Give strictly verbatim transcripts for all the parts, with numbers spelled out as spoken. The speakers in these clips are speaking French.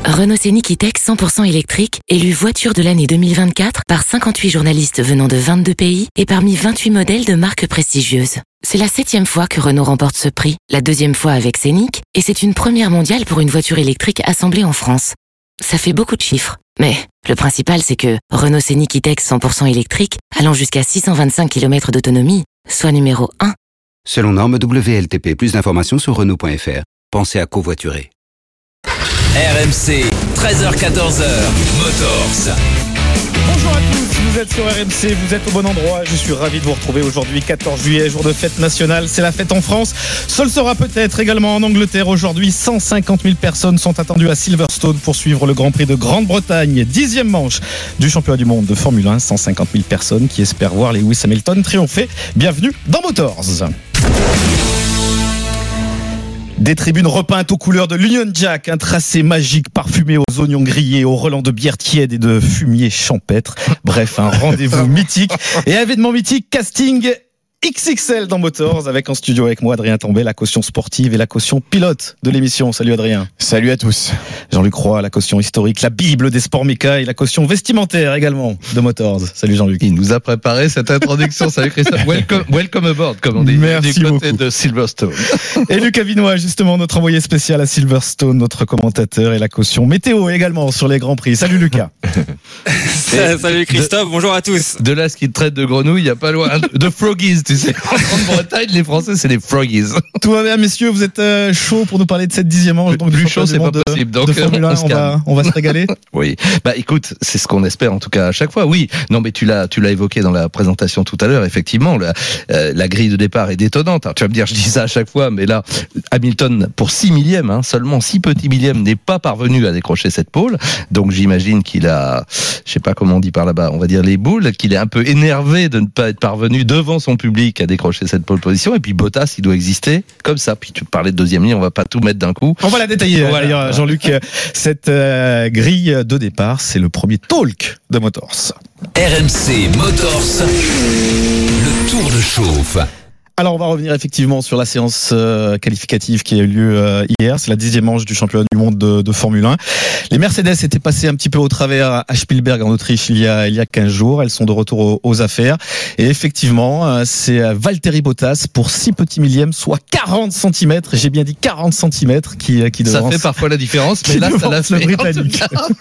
Renault Scénic E-Tech cent pour cent électrique, élu voiture de l'année deux mille vingt-quatre par cinquante-huit journalistes venant de vingt-deux pays et parmi vingt-huit modèles de marques prestigieuses. C'est la septième fois que Renault remporte ce prix, la deuxième fois avec Scénic, et c'est une première mondiale pour une voiture électrique assemblée en France. Ça fait beaucoup de chiffres, mais le principal c'est que Renault Scénic E-Tech cent pour cent électrique, allant jusqu'à six cent vingt-cinq kilomètres d'autonomie, soit numéro un. Selon norme W L T P, plus d'informations sur Renault point F R. Pensez à covoiturer. R M C, treize heures quatorze heures, Motors. Bonjour à tous, vous êtes sur R M C, vous êtes au bon endroit. Je suis ravi de vous retrouver aujourd'hui, quatorze juillet, jour de fête nationale. C'est la fête en France. Ce le sera peut-être également en Angleterre aujourd'hui. cent cinquante mille personnes sont attendues à Silverstone pour suivre le Grand Prix de Grande-Bretagne. Dixième manche du championnat du monde de Formule un. cent cinquante mille personnes qui espèrent voir Lewis Hamilton triompher. Bienvenue dans Motors. Des tribunes repeintes aux couleurs de l'Union Jack, un tracé magique parfumé aux oignons grillés, au relent de bière tiède et de fumier champêtre. Bref, un rendez-vous mythique et événement mythique, casting X X L dans Motors, avec en studio avec moi Adrien Tambay, la caution sportive et la caution pilote de l'émission. Salut Adrien. Salut à tous. Jean-Luc Roy, la caution historique, la bible des sports méca et la caution vestimentaire également de Motors. Salut Jean-Luc. Il nous a préparé cette introduction. Salut Christophe. Welcome, welcome aboard, comme on dit. Merci du côté beaucoup. De Silverstone. Et Lucas Vinois, justement, notre envoyé spécial à Silverstone, notre commentateur et la caution météo également sur les Grands Prix. Salut Lucas. Salut Christophe, de, bonjour à tous. De là, ce qui traite de grenouilles, il n'y a pas loin de froggies, tu sais. En Bretagne, les Français, c'est les froggies. Tout va bien, messieurs, vous êtes euh, chaud pour nous parler de cette dixième manche. Donc, plus chaud, c'est pas possible. De, donc, de Formule un, on, on, va, on va se régaler. Oui. Bah, écoute, c'est ce qu'on espère, en tout cas, à chaque fois. Oui. Non, mais tu l'as, tu l'as évoqué dans la présentation tout à l'heure. Effectivement, la, euh, la grille de départ est détonnante. Alors, tu vas me dire, je dis ça à chaque fois, mais là, Hamilton, pour six millièmes, hein, seulement six petits millièmes, n'est pas parvenu à décrocher cette pole. Donc, j'imagine qu'il a, je sais pas comment on dit par là-bas, on va dire les boules, qu'il est un peu énervé de ne pas être parvenu devant son public à décrocher cette pole position. Et puis Bottas, il doit exister comme ça. Puis tu parlais de deuxième ligne, on va pas tout mettre d'un coup. On va la détailler. Voilà. D'ailleurs, Jean-Luc, cette euh, grille de départ, c'est le premier talk de Motors. R M C Motors, le tour de chauffe. Alors on va revenir effectivement sur la séance euh, qualificative qui a eu lieu euh, hier. C'est la dixième manche du championnat du monde de, de Formule un. Les Mercedes étaient passées un petit peu au travers à Spielberg en Autriche il y a il y a quinze jours. Elles sont de retour aux, aux affaires. Et effectivement, euh, c'est Valtteri Bottas pour six petits millièmes, soit quarante centimètres. J'ai bien dit quarante centimètres qui qui devance. Ça fait parfois la différence, mais là ça l'a fait. Le Britannique.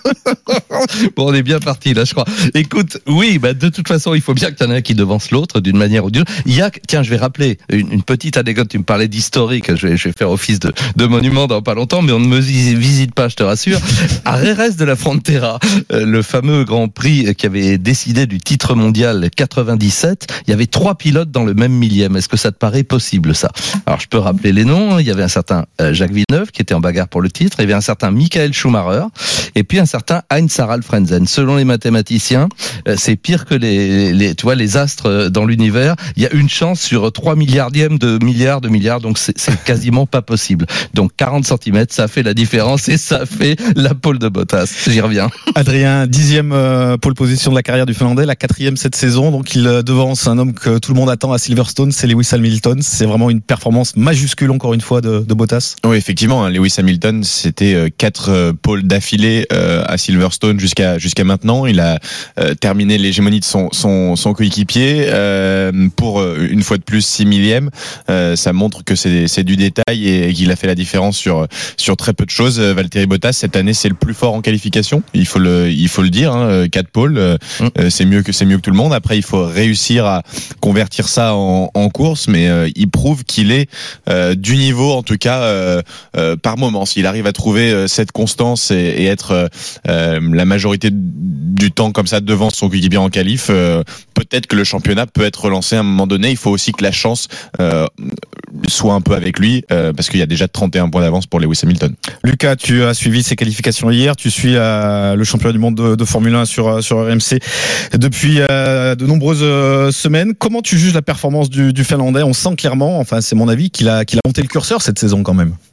Bon, on est bien parti là, je crois. Écoute, oui, bah de toute façon, il faut bien qu'il y en ait un qui devance l'autre d'une manière ou d'une autre. Il y a, tiens, je vais rappeler Une, une petite anecdote, tu me parlais d'historique, je vais, je vais faire office de, de monument dans pas longtemps, mais on ne me visite pas, je te rassure. À Jerez de la Frontera, euh, le fameux Grand Prix qui avait décidé du titre mondial quatre-vingt-dix-sept, il y avait trois pilotes dans le même millième. Est-ce que ça te paraît possible, ça? Alors, je peux rappeler les noms. Il y avait un certain euh, Jacques Villeneuve qui était en bagarre pour le titre, il y avait un certain Michael Schumacher, et puis un certain Heinz-Harald Frentzen. Selon les mathématiciens, euh, c'est pire que les, les, tu vois, les astres dans l'univers. Il y a une chance sur trois milliardièmes de milliards de milliards, donc c'est, c'est quasiment pas possible. Donc quarante centimètres, ça fait la différence et ça fait la pole de Bottas. J'y reviens. Adrien, dixième euh, pole position de la carrière du Finlandais, la quatrième cette saison, donc il devance un homme que tout le monde attend à Silverstone, c'est Lewis Hamilton. C'est vraiment une performance majuscule encore une fois de, de Bottas. Oui, effectivement, hein, Lewis Hamilton, c'était euh, quatre euh, poles d'affilée euh, à Silverstone jusqu'à jusqu'à maintenant. Il a euh, terminé l'hégémonie de son son, son coéquipier euh, pour euh, une fois de plus six millième. Euh, ça montre que c'est, c'est du détail et, et qu'il a fait la différence sur sur très peu de choses. Valtteri Bottas cette année c'est le plus fort en qualification. Il faut le il faut le dire. Hein, quatre pôles, euh, mm. c'est mieux que c'est mieux que tout le monde. Après il faut réussir à convertir ça en, en course, mais euh, il prouve qu'il est euh, du niveau en tout cas euh, euh, par moment. S'il arrive à trouver euh, cette constance et, et être euh, la majorité du temps comme ça devant son coéquipier en qualif, euh, peut-être que le championnat peut être relancé à un moment donné. Il faut aussi que la chance euh, soit un peu avec lui euh, parce qu'il y a déjà trente et un points d'avance pour Lewis Hamilton. Lucas, tu as suivi ces qualifications hier, tu suis euh, le championnat du monde de, de Formule un sur, sur R M C depuis euh, de nombreuses euh, semaines. Comment tu juges la performance du, du Finlandais? On sent clairement, enfin c'est mon avis, qu'il a, qu'il a monté le curseur cette saison quand même.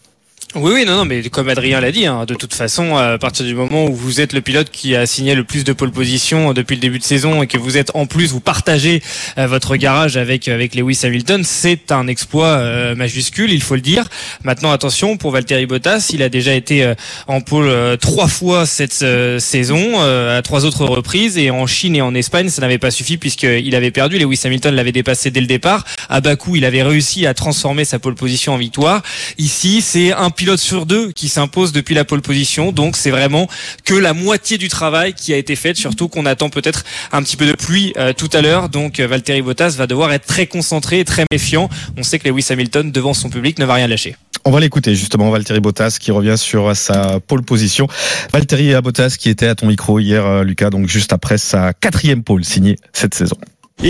Oui, oui, non, non, mais comme Adrien l'a dit, hein, de toute façon, à partir du moment où vous êtes le pilote qui a signé le plus de pole position depuis le début de saison et que vous êtes en plus, vous partagez euh, votre garage avec avec Lewis Hamilton, c'est un exploit euh, majuscule, il faut le dire. Maintenant, attention, pour Valtteri Bottas, il a déjà été euh, en pole euh, trois fois cette euh, saison, euh, à trois autres reprises, et en Chine et en Espagne, ça n'avait pas suffi puisqu'il avait perdu. Lewis Hamilton l'avait dépassé dès le départ. À Bakou, il avait réussi à transformer sa pole position en victoire. Ici, c'est un pilote sur deux qui s'impose depuis la pole position, donc c'est vraiment que la moitié du travail qui a été fait, surtout qu'on attend peut-être un petit peu de pluie euh, tout à l'heure, donc euh, Valtteri Bottas va devoir être très concentré et très méfiant. On sait que Lewis Hamilton, devant son public, ne va rien lâcher. On va l'écouter justement, Valtteri Bottas qui revient sur sa pole position. Valtteri Bottas qui était à ton micro hier, Lucas, donc juste après sa quatrième pole signée cette saison. Vous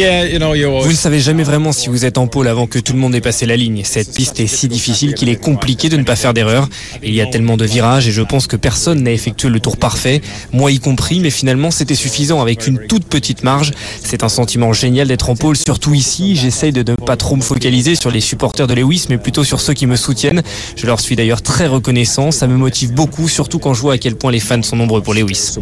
ne savez jamais vraiment si vous êtes en pôle avant que tout le monde ait passé la ligne. Cette piste est si difficile qu'il est compliqué de ne pas faire d'erreur. Il y a tellement de virages et je pense que personne n'a effectué le tour parfait, moi y compris, mais finalement c'était suffisant avec une toute petite marge. C'est un sentiment génial d'être en pôle, surtout ici. J'essaye de ne pas trop me focaliser sur les supporters de Lewis, mais plutôt sur ceux qui me soutiennent. Je leur suis d'ailleurs très reconnaissant, ça me motive beaucoup, surtout quand je vois à quel point les fans sont nombreux pour Lewis.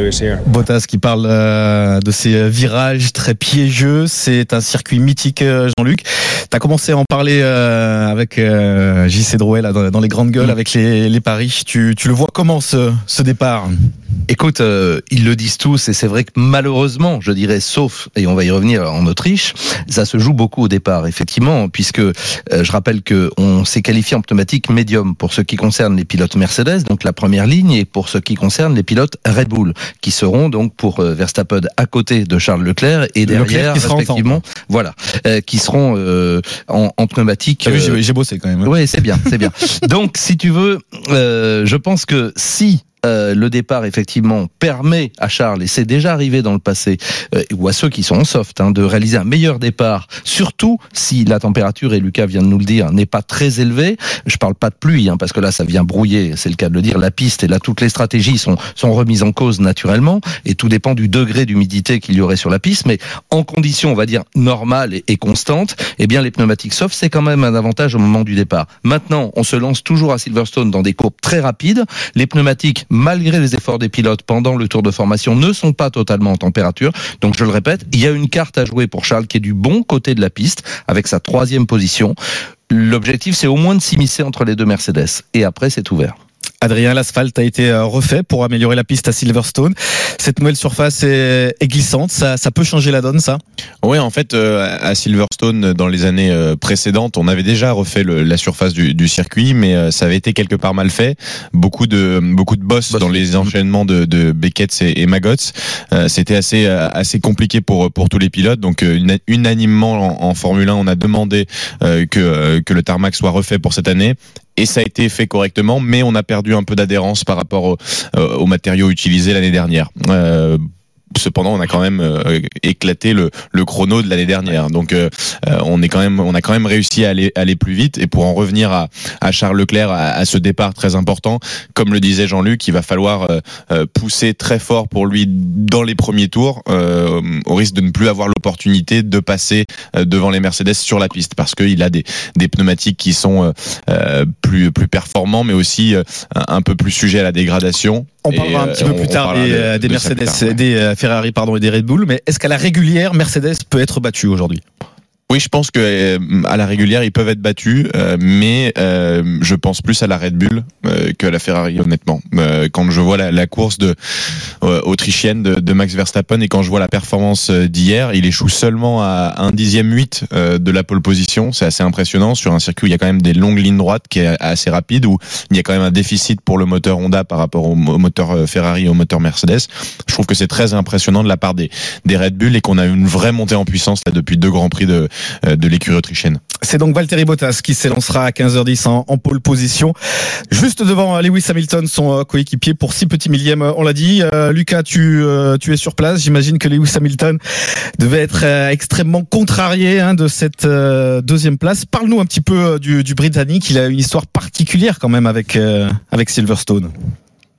Bottas qui parle euh, de ces virages très piégeux. C'est un circuit mythique, Jean-Luc. Tu as commencé à en parler euh, avec euh, J C Drouet là, dans, dans les grandes gueules, mmh. avec les, les paris. Tu, tu le vois comment ce, ce départ ? Écoute, euh, ils le disent tous et c'est vrai que malheureusement, je dirais, sauf, et on va y revenir en Autriche, ça se joue beaucoup au départ, effectivement, puisque euh, je rappelle que on s'est qualifié en pneumatique médium pour ce qui concerne les pilotes Mercedes, donc la première ligne, et pour ce qui concerne les pilotes Red Bull, qui seront donc pour euh, Verstappen à côté de Charles Leclerc et derrière, respectivement, voilà, euh, qui seront euh, en, en pneumatique. T'as vu, j'ai, j'ai bossé quand même. Oui, c'est bien, c'est bien. Donc, si tu veux, euh, je pense que si Euh, le départ effectivement permet à Charles, et c'est déjà arrivé dans le passé, euh, ou à ceux qui sont en soft, hein, de réaliser un meilleur départ, surtout si la température, et Lucas vient de nous le dire, n'est pas très élevée. Je parle pas de pluie, hein, parce que là ça vient brouiller, c'est le cas de le dire, la piste, et là toutes les stratégies sont, sont remises en cause naturellement, et tout dépend du degré d'humidité qu'il y aurait sur la piste, mais en conditions on va dire normales et, et constantes, eh bien les pneumatiques soft c'est quand même un avantage au moment du départ. Maintenant on se lance toujours à Silverstone dans des courbes très rapides, les pneumatiques malgré les efforts des pilotes pendant le tour de formation, ne sont pas totalement en température. Donc je le répète, il y a une carte à jouer pour Charles qui est du bon côté de la piste, avec sa troisième position. L'objectif, c'est au moins de s'immiscer entre les deux Mercedes. Et après, c'est ouvert. Adrien, l'asphalte a été refait pour améliorer la piste à Silverstone. Cette nouvelle surface est, est glissante, ça, ça peut changer la donne, ça ? Oui, en fait, euh, à Silverstone, dans les années euh, précédentes, on avait déjà refait le, la surface du, du circuit, mais euh, ça avait été quelque part mal fait. Beaucoup de beaucoup de bosses Boss. dans les enchaînements de, de Beckett et, et Maggots. Euh, c'était assez assez compliqué pour pour tous les pilotes. Donc euh, unanimement en, en Formule un, on a demandé euh, que euh, que le tarmac soit refait pour cette année. Et ça a été fait correctement, mais on a perdu un peu d'adhérence par rapport au, euh, aux matériaux utilisés l'année dernière. Euh, Cependant, on a quand même euh, éclaté le, le chrono de l'année dernière. Donc, euh, on est quand même, on a quand même réussi à aller, aller plus vite. Et pour en revenir à, à Charles Leclerc, à, à ce départ très important, comme le disait Jean-Luc, il va falloir euh, pousser très fort pour lui dans les premiers tours, euh, au risque de ne plus avoir l'opportunité de passer devant les Mercedes sur la piste, parce qu'il a des, des pneumatiques qui sont euh, plus, plus performants, mais aussi euh, un peu plus sujets à la dégradation. On parlera et, un petit peu plus tard des, de, des de Mercedes, tard, ouais. des Ferrari pardon, et des Red Bull, mais est-ce qu'à la régulière, Mercedes peut être battue aujourd'hui ? Oui, je pense que euh, à la régulière ils peuvent être battus, euh, mais euh, je pense plus à la Red Bull euh, que à la Ferrari, honnêtement. Euh, quand je vois la, la course de euh, autrichienne de, de Max Verstappen et quand je vois la performance d'hier, il échoue seulement à un dixième huit euh, de la pole position. C'est assez impressionnant sur un circuit où il y a quand même des longues lignes droites qui est assez rapide, où il y a quand même un déficit pour le moteur Honda par rapport au, au moteur Ferrari et au moteur Mercedes. Je trouve que c'est très impressionnant de la part des, des Red Bull et qu'on a une vraie montée en puissance là depuis deux grands prix de de l'écurie autrichienne. C'est donc Valtteri Bottas qui s'élancera à quinze heures dix en, en pole position, juste devant Lewis Hamilton, son coéquipier, pour six petits millièmes, on l'a dit. Euh, Lucas, tu, euh, tu es sur place. J'imagine que Lewis Hamilton devait être euh, extrêmement contrarié hein, de cette euh, deuxième place. Parle-nous un petit peu du, du Britannique. Il a une histoire particulière quand même avec, euh, avec Silverstone.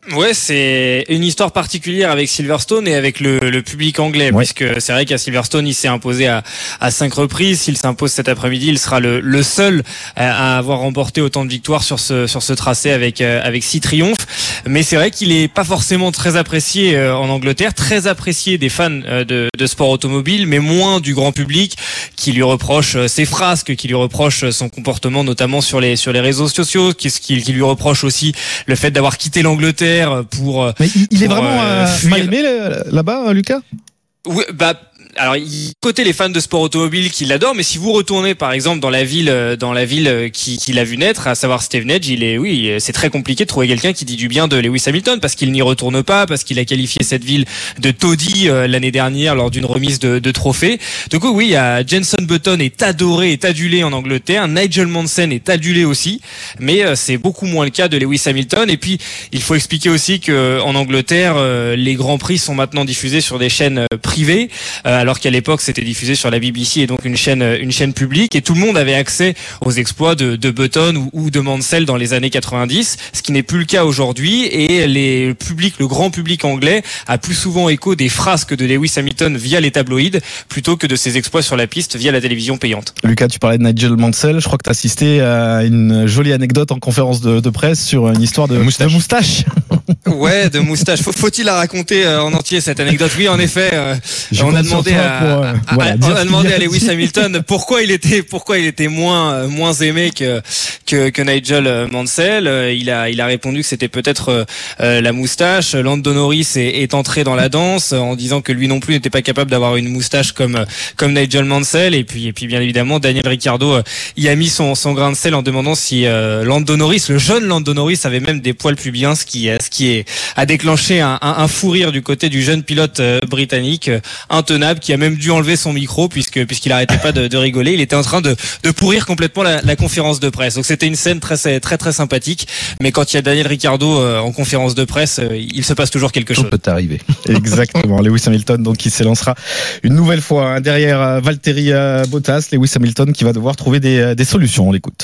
Ouais, c'est une histoire particulière avec Silverstone et avec le, le public anglais, ouais. Puisque c'est vrai qu'à Silverstone, il s'est imposé à, à cinq reprises. S'il s'impose cet après-midi, il sera le, le seul à, à avoir remporté autant de victoires sur ce sur ce tracé avec avec six triomphes. Mais c'est vrai qu'il est pas forcément très apprécié en Angleterre, très apprécié des fans de, de sport automobile, mais moins du grand public qui lui reproche ses frasques, qui lui reproche son comportement, notamment sur les sur les réseaux sociaux, qui qui, qui lui reproche aussi le fait d'avoir quitté l'Angleterre pour. Mais il, il pour, est vraiment euh, mal aimé là-bas, Lucas. Oui, bah. Alors, côté les fans de sport automobile qui l'adorent, mais si vous retournez par exemple dans la ville, dans la ville qui, qui l'a vu naître, à savoir Stevenage, il est, oui, c'est très compliqué de trouver quelqu'un qui dit du bien de Lewis Hamilton parce qu'il n'y retourne pas, parce qu'il a qualifié cette ville de taudis euh, l'année dernière lors d'une remise de, de trophée. Du coup, oui, il y a Jenson Button est adoré, est adulé en Angleterre, Nigel Mansell est adulé aussi, mais euh, c'est beaucoup moins le cas de Lewis Hamilton. Et puis, il faut expliquer aussi que en Angleterre, euh, les grands prix sont maintenant diffusés sur des chaînes euh, privées. Euh, alors qu'à l'époque c'était diffusé sur la B B C et donc une chaîne une chaîne publique et tout le monde avait accès aux exploits de, de Button ou, ou de Mansell dans les années quatre-vingt-dix, ce qui n'est plus le cas aujourd'hui et les le public, le grand public anglais a plus souvent écho des frasques de Lewis Hamilton via les tabloïds plutôt que de ses exploits sur la piste via la télévision payante. Lucas, tu parlais de Nigel Mansell, je crois que tu as assisté à une jolie anecdote en conférence de, de presse sur une histoire de moustache. De moustache. Ouais, de moustache. Faut, faut-il la raconter en entier cette anecdote? Oui, en effet, euh, on a demandé à Pour, euh, ah, voilà, on a demandé à Lewis Hamilton pourquoi il était pourquoi il était moins moins aimé que que, que Nigel Mansell. Il a il a répondu que c'était peut-être euh, la moustache. Lando Norris est, est entré dans la danse en disant que lui non plus n'était pas capable d'avoir une moustache comme comme Nigel Mansell. Et puis et puis bien évidemment Daniel Ricciardo y a mis son son grain de sel en demandant si euh, Lando Norris, le jeune Lando Norris, avait même des poils pubiens, ce qui ce qui est a déclenché un, un, un fou rire du côté du jeune pilote euh, britannique euh, intenable qui a même dû enlever son micro puisque puisqu'il arrêtait pas de, de rigoler. Il était en train de, de pourrir complètement la, la conférence de presse. Donc c'était une scène très très très sympathique. Mais quand il y a Daniel Ricciardo euh, en conférence de presse, euh, il se passe toujours quelque Tout chose. peut arriver. Exactement. Lewis Hamilton donc qui s'élancera une nouvelle fois hein, derrière euh, Valtteri euh, Bottas. Lewis Hamilton qui va devoir trouver des, euh, des solutions. On l'écoute.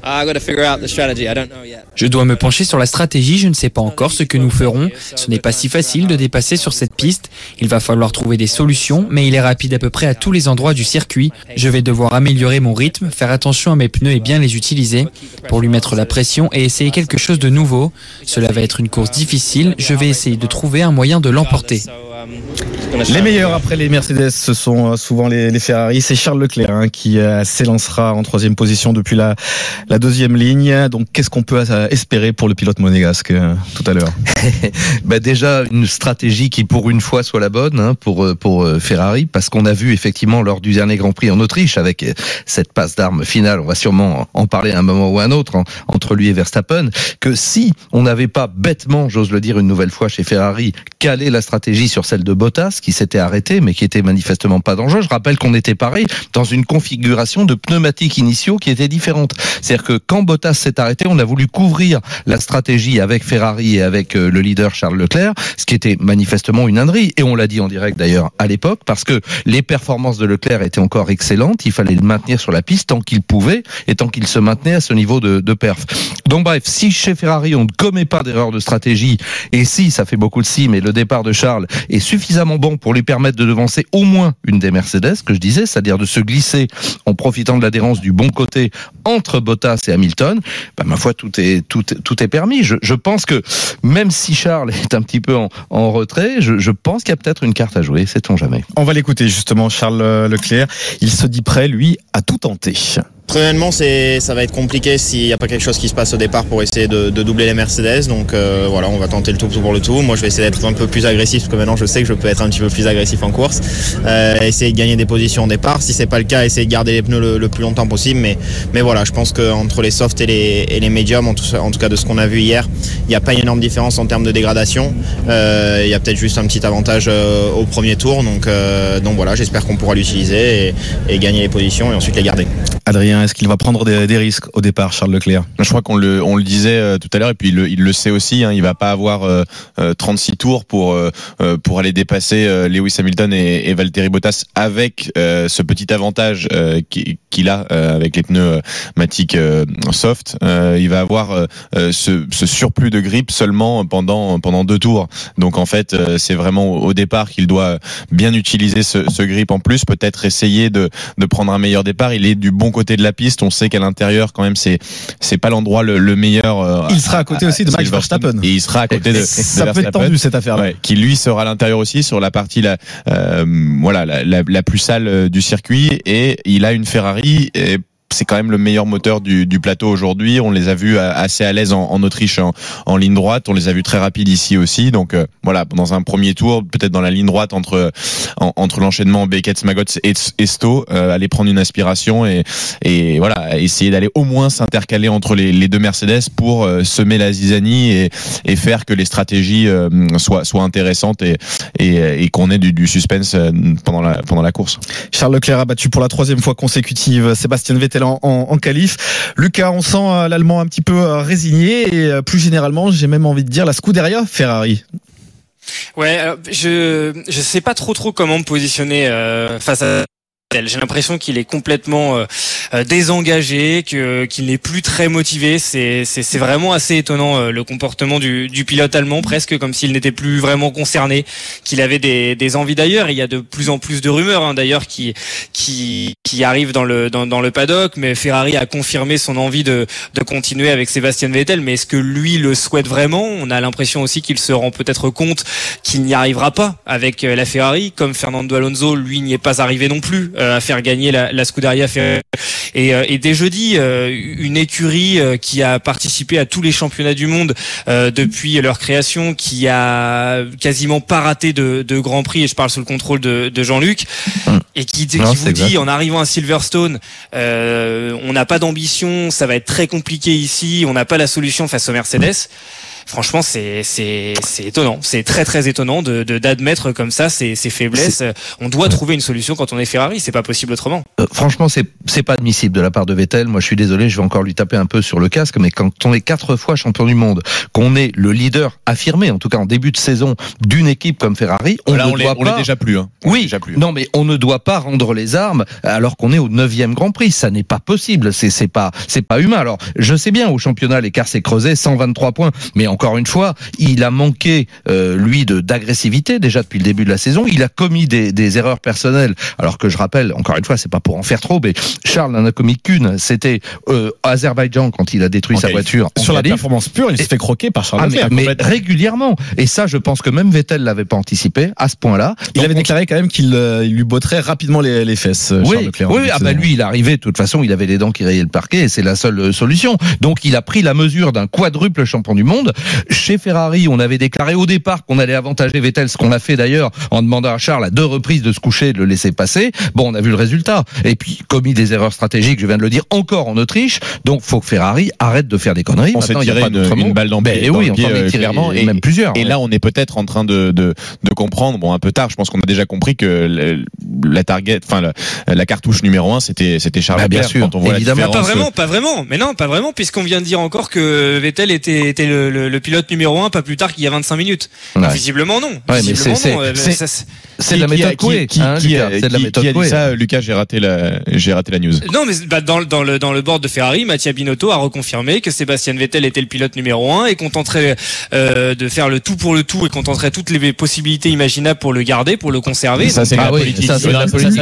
Je dois me pencher sur la stratégie, je ne sais pas encore ce que nous ferons. Ce n'est pas si facile de dépasser sur cette piste. Il va falloir trouver des solutions, mais il est rapide à peu près à tous les endroits du circuit. Je vais devoir améliorer mon rythme, faire attention à mes pneus et bien les utiliser pour lui mettre la pression et essayer quelque chose de nouveau. Cela va être une course difficile, je vais essayer de trouver un moyen de l'emporter. Les meilleurs après les Mercedes, ce sont souvent les, les Ferrari. C'est Charles Leclerc hein, qui euh, s'élancera en troisième position depuis la, la deuxième ligne. Donc, qu'est-ce qu'on peut euh, espérer pour le pilote monégasque euh, tout à l'heure? Bah déjà une stratégie qui pour une fois soit la bonne hein, pour pour Ferrari, parce qu'on a vu effectivement lors du dernier Grand Prix en Autriche avec cette passe d'armes finale, on va sûrement en parler à un moment ou à un autre en, entre lui et Verstappen, que si on n'avait pas bêtement, j'ose le dire une nouvelle fois chez Ferrari, calé la stratégie sur celle de Bottas qui s'était arrêté mais qui était manifestement pas dangereux. Je rappelle qu'on était pareil dans une configuration de pneumatiques initiaux qui était différente. C'est-à-dire que quand Bottas s'est arrêté, on a voulu couvrir la stratégie avec Ferrari et avec le leader Charles Leclerc, ce qui était manifestement une ânerie. Et on l'a dit en direct d'ailleurs à l'époque, parce que les performances de Leclerc étaient encore excellentes. Il fallait le maintenir sur la piste tant qu'il pouvait et tant qu'il se maintenait à ce niveau de, de perf. Donc bref, si chez Ferrari on ne commet pas d'erreur de stratégie, et si, ça fait beaucoup de si, mais le départ de Charles est suffisamment bon pour lui permettre de devancer au moins une des Mercedes, que je disais, c'est-à-dire de se glisser en profitant de l'adhérence du bon côté entre Bottas et Hamilton, bah, ma foi, tout est, tout, tout est permis. Je, je pense que même si Charles est un petit peu en, en retrait, je, je pense qu'il y a peut-être une carte à jouer, sait-on jamais. On va l'écouter justement, Charles Leclerc. Il se dit prêt, lui, à tout tenter. Premièrement, c'est, ça va être compliqué s'il n'y a pas quelque chose qui se passe au départ pour essayer de, de doubler les Mercedes. Donc euh, voilà, on va tenter le tout pour le tout. Moi, je vais essayer d'être un peu plus agressif parce que maintenant, je sais que je peux être un petit peu plus agressif en course. Euh, essayer de gagner des positions au départ. Si c'est pas le cas, essayer de garder les pneus le, le plus longtemps possible. Mais, mais voilà, je pense qu'entre les softs et les, et les médiums, en tout, en tout cas de ce qu'on a vu hier, il n'y a pas une énorme différence en termes de dégradation. Euh, il y a peut-être juste un petit avantage euh, au premier tour. Donc, euh, donc voilà, j'espère qu'on pourra l'utiliser et, et gagner les positions et ensuite les garder. Adrien, est-ce qu'il va prendre des, des risques au départ, Charles Leclerc? Je crois qu'on le, on le disait euh, tout à l'heure, et puis il le, il le sait aussi. Hein, il va pas avoir euh, euh, trente-six tours pour euh, pour aller dépasser euh, Lewis Hamilton et, et Valtteri Bottas avec euh, ce petit avantage euh, qu'il a euh, avec les pneus euh, Matic euh, soft. Euh, il va avoir euh, ce, ce surplus de grip seulement pendant pendant deux tours. Donc en fait, euh, c'est vraiment au départ qu'il doit bien utiliser ce, ce grip en plus. Peut-être essayer de de prendre un meilleur départ. Il est du bon côté de la piste. On sait qu'à l'intérieur, quand même, c'est c'est pas l'endroit le, le meilleur. Euh, il sera à côté à, aussi de Max Verstappen. Et il sera à côté de, de ça Verstappen. peut être tendu cette affaire-là. Ouais, qui lui sera à l'intérieur aussi sur la partie la euh, voilà la, la, la plus sale du circuit, et il a une Ferrari. Et c'est quand même le meilleur moteur du, du plateau aujourd'hui. On les a vus assez à l'aise en, en Autriche en, en ligne droite. On les a vus très rapides ici aussi. Donc euh, voilà, dans un premier tour, peut-être dans la ligne droite entre en, entre l'enchaînement Beckett, Maggots et, et Stowe, euh, aller prendre une inspiration et, et voilà, essayer d'aller au moins s'intercaler entre les, les deux Mercedes pour euh, semer la zizanie et, et faire que les stratégies euh, soient, soient intéressantes et, et, et qu'on ait du, du suspense pendant la, pendant la course. Charles Leclerc a battu pour la troisième fois consécutive Sébastien Vettel en, en, en qualif. Lucas, on sent euh, l'Allemand un petit peu euh, résigné et euh, plus généralement, j'ai même envie de dire la Scuderia Ferrari. Ouais, alors, je je sais pas trop trop comment me positionner euh, face à j'ai l'impression qu'il est complètement euh, désengagé, que qu'il n'est plus très motivé. C'est c'est c'est vraiment assez étonnant euh, le comportement du du pilote allemand, presque comme s'il n'était plus vraiment concerné, qu'il avait des des envies d'ailleurs. Il y a de plus en plus de rumeurs hein, d'ailleurs qui qui qui arrivent dans le dans dans le paddock, mais Ferrari a confirmé son envie de de continuer avec Sébastien Vettel, mais est-ce que lui le souhaite vraiment? On a l'impression aussi qu'il se rend peut-être compte qu'il n'y arrivera pas avec la Ferrari, comme Fernando Alonso lui n'y est pas arrivé non plus à faire gagner la, la Scuderia Ferrari. Et, et dès jeudi, une écurie qui a participé à tous les championnats du monde euh, depuis leur création, qui a quasiment pas raté de, de Grand Prix, et je parle sous le contrôle de, de Jean-Luc, et qui, qui non, vous exact. dit en arrivant à Silverstone, euh, on n'a pas d'ambition, ça va être très compliqué ici, on n'a pas la solution face aux Mercedes. Franchement, c'est c'est c'est étonnant, c'est très très étonnant de de d'admettre comme ça ces ces faiblesses. C'est... On doit trouver une solution quand on est Ferrari, c'est pas possible autrement. Euh, franchement, c'est c'est pas admissible de la part de Vettel. Moi, je suis désolé, je vais encore lui taper un peu sur le casque, mais quand on est quatre fois champion du monde, qu'on est le leader affirmé, en tout cas en début de saison, d'une équipe comme Ferrari, on Là, ne on doit l'est, pas. On l'est déjà plus. Hein. Oui. Déjà plus. Non, mais on ne doit pas rendre les armes alors qu'on est au neuvième Grand Prix. Ça n'est pas possible. C'est c'est pas c'est pas humain. Alors, je sais bien au championnat l'écart s'est creusé, cent vingt-trois points, mais encore une fois. Il a manqué, euh, lui, de d'agressivité déjà depuis le début de la saison. Il a commis des, des erreurs personnelles. Alors que je rappelle, encore une fois, c'est pas pour en faire trop, mais Charles n'en a commis qu'une. C'était euh, Azerbaïdjan quand il a détruit okay. sa voiture. Sur la qualif. performance pure, il s'est fait croquer par Charles Leclerc. Ah, mais, mais régulièrement. Et ça, je pense que même Vettel l'avait pas anticipé à ce point-là. Il Donc, avait déclaré quand même qu'il euh, il lui botterait rapidement les, les fesses. Oui, Charles Leclerc. Oui, ah bah lui, il arrivait. De toute façon, il avait les dents qui rayaient le parquet, et c'est la seule euh, solution. Donc, il a pris la mesure d'un quadruple champion du monde. Chez Ferrari, on avait déclaré au départ qu'on allait avantager Vettel, ce qu'on a fait d'ailleurs en demandant à Charles à deux reprises de se coucher et de le laisser passer. Bon, on a vu le résultat. Et puis, commis des erreurs stratégiques, je viens de le dire, encore en Autriche. Donc, faut que Ferrari arrête de faire des conneries. On s'est tiré une, une balle dans le pied. Oui, on s'en est tiré clairement, et même plusieurs. Et ouais. Là, on est peut-être en train de, de, de comprendre, bon, un peu tard, je pense qu'on a déjà compris que le, la target, enfin, la, la cartouche numéro un, c'était, c'était Charles bah, Leclerc. Bien sûr, quand on voit évidemment. La pas vraiment, pas vraiment. Mais non, pas vraiment, puisqu'on vient de dire encore que Vettel était, était le, le, le pilote numéro un, pas plus tard qu'il y a vingt-cinq minutes. Ouais. Visiblement non. Ouais, Visiblement mais c'est, non. C'est, ça, c'est, c'est de la méthode Coué. Qui, hein, qui, Lucas, qui, c'est de la méthode qui a dit Coué. ça, Lucas, j'ai raté la, j'ai raté la news. Non, mais bah, dans, dans le dans le board de Ferrari, Mattia Binotto a reconfirmé que Sébastien Vettel était le pilote numéro un et qu'on tenterait euh, de faire le tout pour le tout et qu'on tenterait toutes les possibilités imaginables pour le garder, pour le conserver. Ça, c'est ah la oui, politique. Ça, c'est la politique.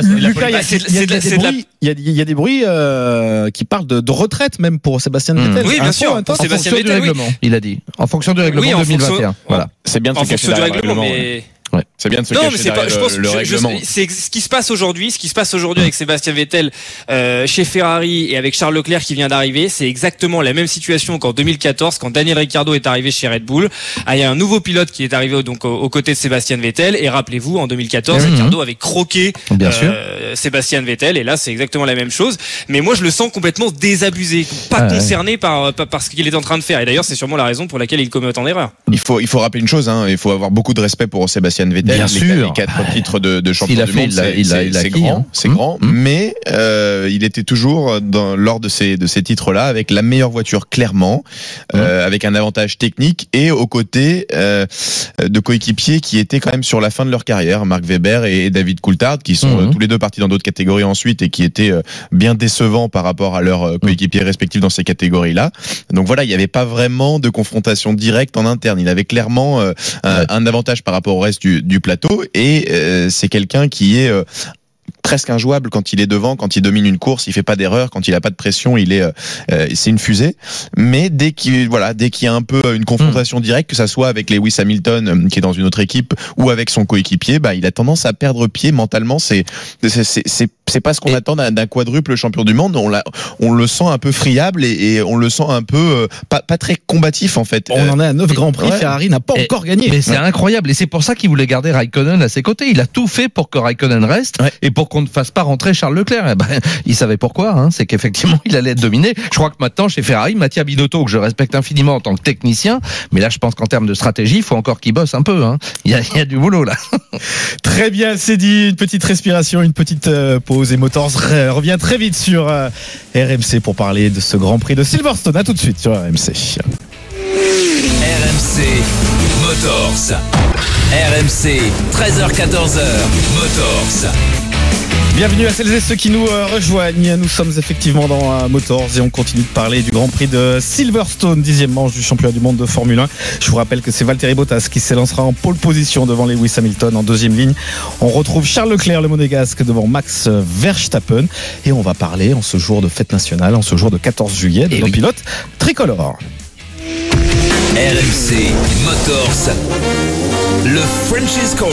Il y a, il y a des bruits euh, qui parlent de, de retraite même pour Sébastien mmh. Vettel. Oui, bien sûr. En Sébastien fonction Vettel, du règlement, oui. il a dit. En fonction du règlement oui, deux mille vingt et un. Fonction... Voilà. C'est bien de en se cacher fonction du règlement. règlement, mais... Ouais. C'est bien de se non, cacher mais c'est pas, je pense, le, le je, règlement. Je, c'est ce qui se passe aujourd'hui, ce qui se passe aujourd'hui avec Sébastien Vettel euh, chez Ferrari et avec Charles Leclerc qui vient d'arriver, c'est exactement la même situation qu'en deux mille quatorze quand Daniel Ricciardo est arrivé chez Red Bull. Ah, il y a un nouveau pilote qui est arrivé donc aux côtés de Sébastien Vettel et rappelez-vous en deux mille quatorze, mmh. Ricciardo avait croqué bien euh, Sébastien Vettel et là c'est exactement la même chose. Mais moi je le sens complètement désabusé, pas ah, concerné ouais. par, par par ce qu'il est en train de faire. Et d'ailleurs c'est sûrement la raison pour laquelle il commet autant d'erreurs. Il faut il faut rappeler une chose, hein, il faut avoir beaucoup de respect pour Sébastien Vettel. Vettel, Bien les, sûr. les quatre titres de, de champion S'il a du fait, monde, il a- c'est, il a- c'est- il a c'est acquis, grand, hein. c'est Mmh. grand, Mmh. mais euh, il était toujours dans, lors de ces de ces titres-là avec la meilleure voiture clairement, euh, avec un avantage technique et aux côtés euh, de coéquipiers qui étaient quand même sur la fin de leur carrière, Mark Webber et, et David Coulthard, qui sont Mmh. euh, tous les deux partis dans d'autres catégories ensuite et qui étaient euh, bien décevants par rapport à leurs euh, coéquipiers respectifs dans ces catégories-là. Donc voilà, il n'y avait pas vraiment de confrontation directe en interne. Il avait clairement euh, un, Ouais. un avantage par rapport au reste du, du plateau et euh, c'est quelqu'un qui est euh, presque injouable quand il est devant, quand il domine une course, il fait pas d'erreur, quand il a pas de pression, il est, euh, c'est une fusée. Mais dès qu'il, voilà, dès qu'il y a un peu une confrontation directe, que ça soit avec Lewis Hamilton euh, qui est dans une autre équipe ou avec son coéquipier, bah il a tendance à perdre pied mentalement. C'est, c'est, c'est, c'est, c'est pas ce qu'on Et- attend d'un, d'un quadruple champion du monde. On l'a, on le sent un peu friable et, et on le sent un peu euh, pas, pas très combatif en fait. On en est à neuf grands prix. ouais. Ferrari n'a pas Et- encore gagné. Mais c'est incroyable. Et c'est pour ça qu'il voulait garder Raikkonen à ses côtés. Il a tout fait pour que Raikkonen reste Ouais. et pour qu'on ne fasse pas rentrer Charles Leclerc. Eh ben, il savait pourquoi. Hein. C'est qu'effectivement, il allait être dominé. Je crois que maintenant, chez Ferrari, Mattia Binotto, que je respecte infiniment en tant que technicien, mais là, je pense qu'en termes de stratégie, il faut encore qu'il bosse un peu. Hein. Il y a, il y a du boulot là. Très bien, c'est dit. Une petite respiration, une petite euh, pause. Et Motors re- revient très vite sur euh, R M C pour parler de ce Grand Prix de Silverstone. À tout de suite sur R M C. R M C Motors. R M C, treize heures quatorze heures. Motors. Bienvenue à celles et ceux qui nous euh, rejoignent. Nous sommes effectivement dans euh, Motors et on continue de parler du Grand Prix de Silverstone, dixième manche du championnat du monde de Formule un. Je vous rappelle que c'est Valtteri Bottas qui s'élancera en pole position devant Lewis Hamilton en deuxième ligne. On retrouve Charles Leclerc, le monégasque, devant Max Verstappen. Et on va parler en ce jour de fête nationale, en ce jour de quatorze juillet, de Et nos oui. pilotes tricolores. R M C Motors. Le French's Corner.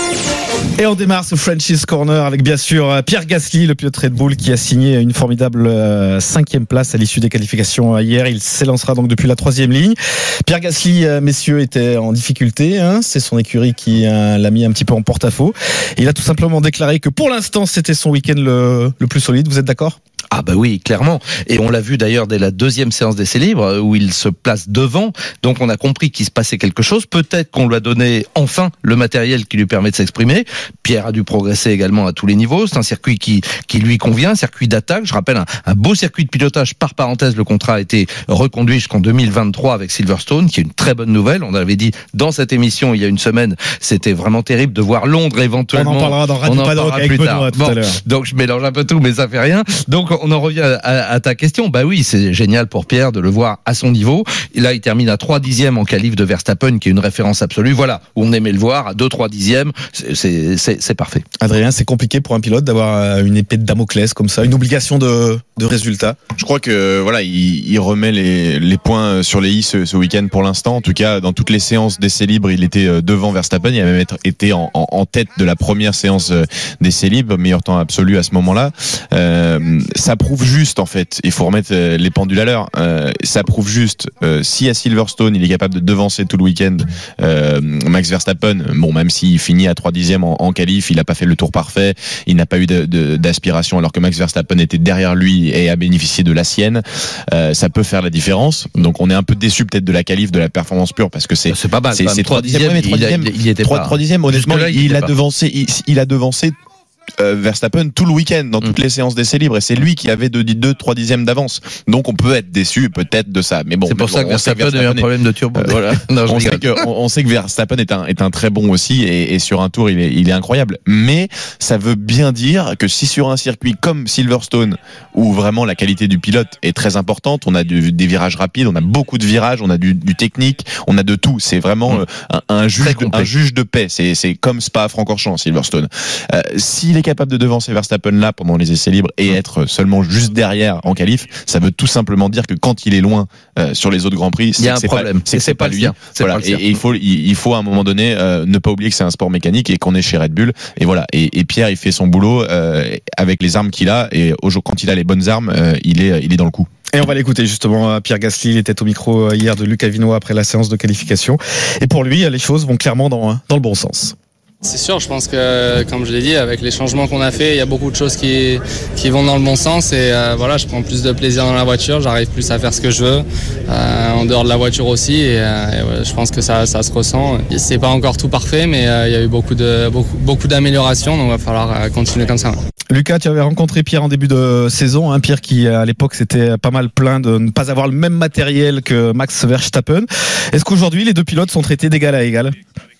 Et on démarre ce French's Corner avec bien sûr Pierre Gasly, le pilote Red Bull, qui a signé une formidable euh, cinquième place à l'issue des qualifications euh, hier. Il s'élancera donc depuis la troisième ligne. Pierre Gasly, euh, messieurs, était en difficulté. Hein. C'est son écurie qui euh, l'a mis un petit peu en porte-à-faux. Il a tout simplement déclaré que pour l'instant, c'était son week-end le, le plus solide. Vous êtes d'accord ? Ah bah oui, clairement. Et on l'a vu d'ailleurs dès la deuxième séance d'essais libres où il se place devant. Donc on a compris qu'il se passait quelque chose. Peut-être qu'on lui a donné enfin le matériel qui lui permet de s'exprimer. Pierre a dû progresser également à tous les niveaux. C'est un circuit qui qui lui convient, un circuit d'attaque. Je rappelle un, un beau circuit de pilotage. Par parenthèse, le contrat a été reconduit jusqu'en deux mille vingt-trois avec Silverstone, qui est une très bonne nouvelle. On avait dit dans cette émission il y a une semaine, c'était vraiment terrible de voir Londres éventuellement. On en parlera dans Radio On en Paddock parlera avec plus Benoît tard. tout Bon, à l'heure. donc je mélange un peu tout, mais ça fait rien. Donc on en revient à, à, à ta question. Bah oui, c'est génial pour Pierre de le voir à son niveau. Et là, il termine à trois dixièmes en qualif de Verstappen, qui est une référence absolue. Voilà, où on aimait le voir à deux trois dixièmes. C'est, c'est, c'est, c'est parfait. Adrien, c'est compliqué pour un pilote d'avoir une épée de Damoclès comme ça, une obligation de, de résultat. Je crois que voilà, il, il remet les, les points sur les i ce, ce week-end pour l'instant. En tout cas, dans toutes les séances d'essais libres, il était devant Verstappen. Il a même été en, en, en tête de la première séance d'essais libres, meilleur temps absolu à ce moment-là. Euh, ça prouve juste, en fait. Il faut remettre les pendules à l'heure. Euh, ça prouve juste. Euh, si à Silverstone, il est capable de devancer tout le week-end euh, Max Verstappen, bon, même s'il finit à trois dixièmes en, en qualif, il n'a pas fait le tour parfait. Il n'a pas eu de, de, d'aspiration, alors que Max Verstappen était derrière lui et a bénéficié de la sienne. Euh, ça peut faire la différence. Donc on est un peu déçu peut-être de la qualif, de la performance pure, parce que c'est C'est pas mal. c'est, quand même. c'est trois dixièmes, ouais, mais trois il, a- dixièmes, il, il était trois, pas. trois dixièmes, honnêtement, Jusque-là, il il, était a pas. devancé, il, il a devancé euh, Verstappen tout le week-end dans toutes Mm. les séances d'essais libres, et c'est lui qui avait deux trois dixièmes d'avance. Donc on peut être déçu peut-être de ça, mais bon, C'est pour mais ça bon, que on sait Verstappen a eu un est- problème de turbo. Euh, voilà. Non, je on, sait rigole. que, on, on sait que Verstappen est un, est un très bon aussi, et, et sur un tour il est, il est incroyable. Mais ça veut bien dire que si sur un circuit comme Silverstone, où vraiment la qualité du pilote est très importante, on a du, des virages rapides, on a beaucoup de virages, on a du, du technique, on a de tout. C'est vraiment Mm. euh, un, un juge, Très de, complet. un juge de paix. C'est, c'est comme Spa-Francorchamps, Silverstone. Euh, s'il est capable de devancer Verstappen là pendant les essais libres et être seulement juste derrière en qualif, ça veut tout simplement dire que quand il est loin euh, sur les autres grands prix, c'est Il y a que un c'est problème. pas, c'est Et que c'est pas le lui. sien. C'est Voilà. pas le sien. Et, et il faut, il, il faut à un moment donné euh, ne pas oublier que c'est un sport mécanique et qu'on est chez Red Bull. Et voilà. Et, et Pierre, il fait son boulot euh, avec les armes qu'il a. Et au jour, quand il a les bonnes armes, euh, il est, il est dans le coup. Et on va l'écouter justement, Pierre Gasly, il était au micro hier de Luc Avinois après la séance de qualification. Et pour lui, les choses vont clairement dans, dans le bon sens. C'est sûr, je pense que, comme je l'ai dit, avec les changements qu'on a fait, il y a beaucoup de choses qui, qui vont dans le bon sens et euh, voilà, je prends plus de plaisir dans la voiture, j'arrive plus à faire ce que je veux, euh, en dehors de la voiture aussi et, euh, et ouais, je pense que ça, ça se ressent. C'est pas encore tout parfait, mais euh, il y a eu beaucoup, de, beaucoup, beaucoup d'améliorations, donc il va falloir euh, continuer comme ça. Lucas, tu avais rencontré Pierre en début de saison, hein, Pierre qui à l'époque s'était pas mal plaint de ne pas avoir le même matériel que Max Verstappen. Est-ce qu'aujourd'hui les deux pilotes sont traités d'égal à égal ?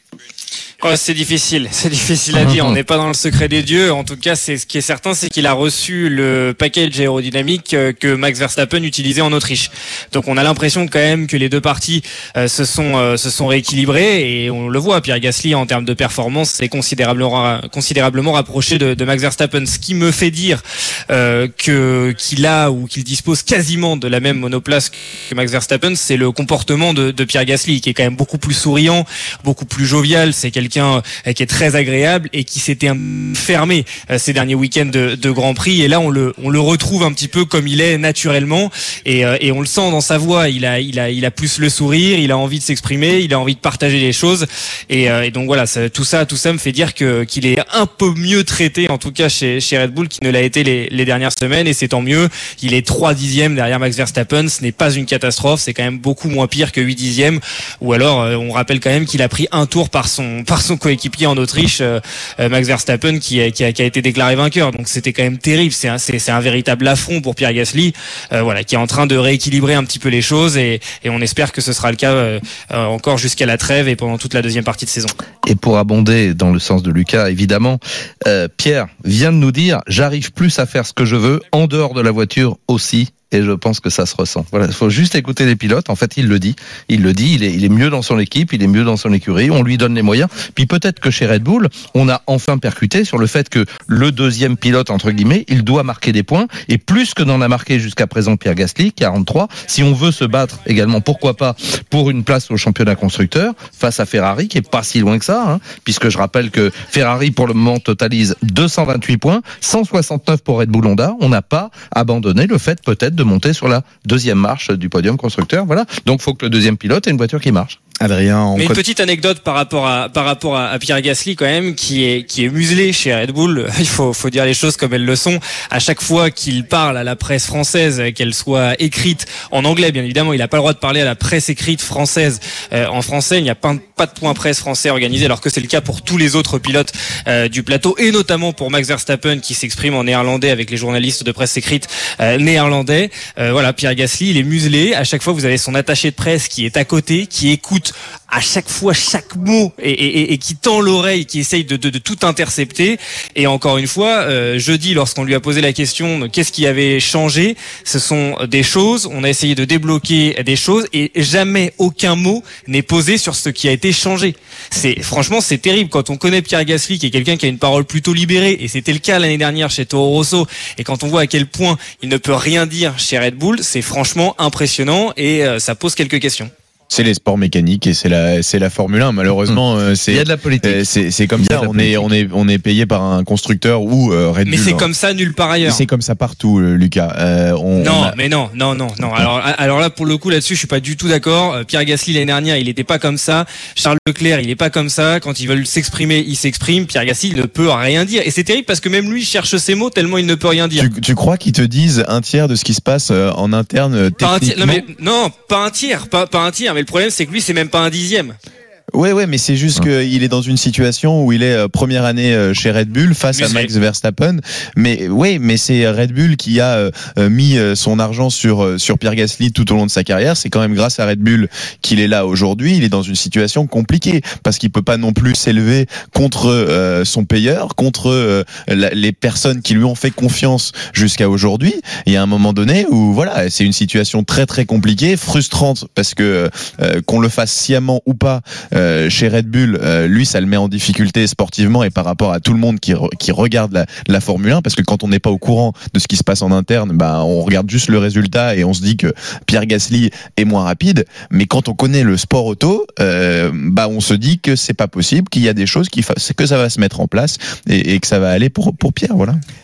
Oh, c'est difficile, c'est difficile à dire. On n'est pas dans le secret des dieux. En tout cas, c'est ce qui est certain, c'est qu'il a reçu le package aérodynamique que Max Verstappen utilisait en Autriche. Donc, on a l'impression quand même que les deux parties euh, se sont euh, se sont rééquilibrées et on le voit. Pierre Gasly, en termes de performance, c'est considérablement considérablement rapproché de, de Max Verstappen. Ce qui me fait dire euh, que qu'il a ou qu'il dispose quasiment de la même monoplace que Max Verstappen, c'est le comportement de, de Pierre Gasly, qui est quand même beaucoup plus souriant, beaucoup plus jovial. C'est quelqu'un qui est très agréable et qui s'était fermé ces derniers week-ends de, de Grand Prix, et là on le on le retrouve un petit peu comme il est naturellement et, et on le sent dans sa voix. Il a il a il a plus le sourire, il a envie de s'exprimer, il a envie de partager les choses et, et donc voilà, ça, tout ça tout ça me fait dire que qu'il est un peu mieux traité en tout cas chez chez Red Bull qu'il ne l'a été les, les dernières semaines, et c'est tant mieux. Il est trois dixièmes derrière Max Verstappen, ce n'est pas une catastrophe, c'est quand même beaucoup moins pire que huit dixièmes. Ou alors on rappelle quand même qu'il a pris un tour par son par son coéquipier en Autriche, euh, Max Verstappen, qui a, qui, a, qui a été déclaré vainqueur. Donc c'était quand même terrible. C'est un, c'est, c'est un véritable affront pour Pierre Gasly, euh, voilà, qui est en train de rééquilibrer un petit peu les choses et, et on espère que ce sera le cas euh, euh, encore jusqu'à la trêve et pendant toute la deuxième partie de saison. Et pour abonder dans le sens de Lucas, évidemment, euh, Pierre vient de nous dire « J'arrive plus à faire ce que je veux en dehors de la voiture aussi ». Et je pense que ça se ressent. Voilà, il faut juste écouter les pilotes. En fait, il le dit. Il le dit. Il est, il est mieux dans son équipe. Il est mieux dans son écurie. On lui donne les moyens. Puis peut-être que chez Red Bull, on a enfin percuté sur le fait que le deuxième pilote, entre guillemets, il doit marquer des points. Et plus que n'en a marqué jusqu'à présent Pierre Gasly, quarante-trois. Si on veut se battre également, pourquoi pas, pour une place au championnat constructeur face à Ferrari, qui est pas si loin que ça, hein, puisque je rappelle que Ferrari, pour le moment, totalise deux cent vingt-huit points, cent soixante-neuf pour Red Bull Honda. On n'a pas abandonné le fait peut-être de de monter sur la deuxième marche du podium constructeur. Voilà. Donc, il faut que le deuxième pilote ait une voiture qui marche. Adrien, on mais une code... petite anecdote par rapport à par rapport à, à Pierre Gasly quand même, qui est qui est muselé chez Red Bull. Il faut faut dire les choses comme elles le sont. À chaque fois qu'il parle à la presse française, qu'elle soit écrite en anglais, bien évidemment, il n'a pas le droit de parler à la presse écrite française euh, en français. Il n'y a pas pas de point presse français organisé, alors que c'est le cas pour tous les autres pilotes euh, du plateau, et notamment pour Max Verstappen qui s'exprime en néerlandais avec les journalistes de presse écrite euh, néerlandais. Euh, voilà, Pierre Gasly, il est muselé. À chaque fois, vous avez son attaché de presse qui est à côté, qui écoute à chaque fois chaque mot et, et, et qui tend l'oreille, qui essaye de, de, de tout intercepter. Et encore une fois, euh, jeudi, lorsqu'on lui a posé la question de qu'est-ce qui avait changé, ce sont des choses, on a essayé de débloquer des choses et jamais aucun mot n'est posé sur ce qui a été changé. C'est, franchement, c'est terrible quand on connaît Pierre Gasly, qui est quelqu'un qui a une parole plutôt libérée, et c'était le cas l'année dernière chez Toro Rosso, et quand on voit à quel point il ne peut rien dire chez Red Bull, c'est franchement impressionnant et euh, ça pose quelques questions. C'est les sports mécaniques et c'est la c'est la Formule un. Malheureusement, mmh. c'est il y a de la politique. Euh, c'est c'est comme ça. On est on est on est payé par un constructeur ou euh, Red mais Bull. Mais c'est comme ça nulle part ailleurs. C'est comme ça partout, euh, Lucas. Euh, on, non, on a... mais non, non, non, non. Alors alors là, pour le coup, là-dessus, je suis pas du tout d'accord. Pierre Gasly l'année dernière, il était pas comme ça. Charles Leclerc, il est pas comme ça. Quand ils veulent s'exprimer, il s'exprime. Pierre Gasly, il ne peut rien dire. Et c'est terrible parce que même lui, il cherche ses mots tellement il ne peut rien dire. Tu, tu crois qu'ils te disent un tiers de ce qui se passe en interne pas techniquement? un tiers, non, mais, non, pas un tiers, pas pas un tiers. Mais le problème, c'est que lui, c'est même pas un dixième. Ouais, ouais, mais c'est juste qu'il est dans une situation où il est euh, première année euh, chez Red Bull face mais à Max Verstappen. Mais ouais, mais c'est Red Bull qui a euh, mis euh, son argent sur euh, sur Pierre Gasly tout au long de sa carrière. C'est quand même grâce à Red Bull qu'il est là aujourd'hui. Il est dans une situation compliquée parce qu'il peut pas non plus s'élever contre euh, son payeur, contre euh, la, les personnes qui lui ont fait confiance jusqu'à aujourd'hui. Il y a un moment donné où voilà, c'est une situation très très compliquée, frustrante parce que euh, qu'on le fasse sciemment ou pas. Euh, chez Red Bull, euh, lui, ça le met en difficulté sportivement et par rapport à tout le monde qui, re, qui regarde la, la Formule un, parce que quand on n'est pas au courant de ce qui se passe en interne, bah, on regarde juste le résultat et on se dit que Pierre Gasly est moins rapide. Mais quand on connaît le sport auto, euh, bah, on se dit que c'est pas possible, qu'il y a des choses qui fa- que ça va se mettre en place et, et que ça va aller pour, pour Pierre, voilà.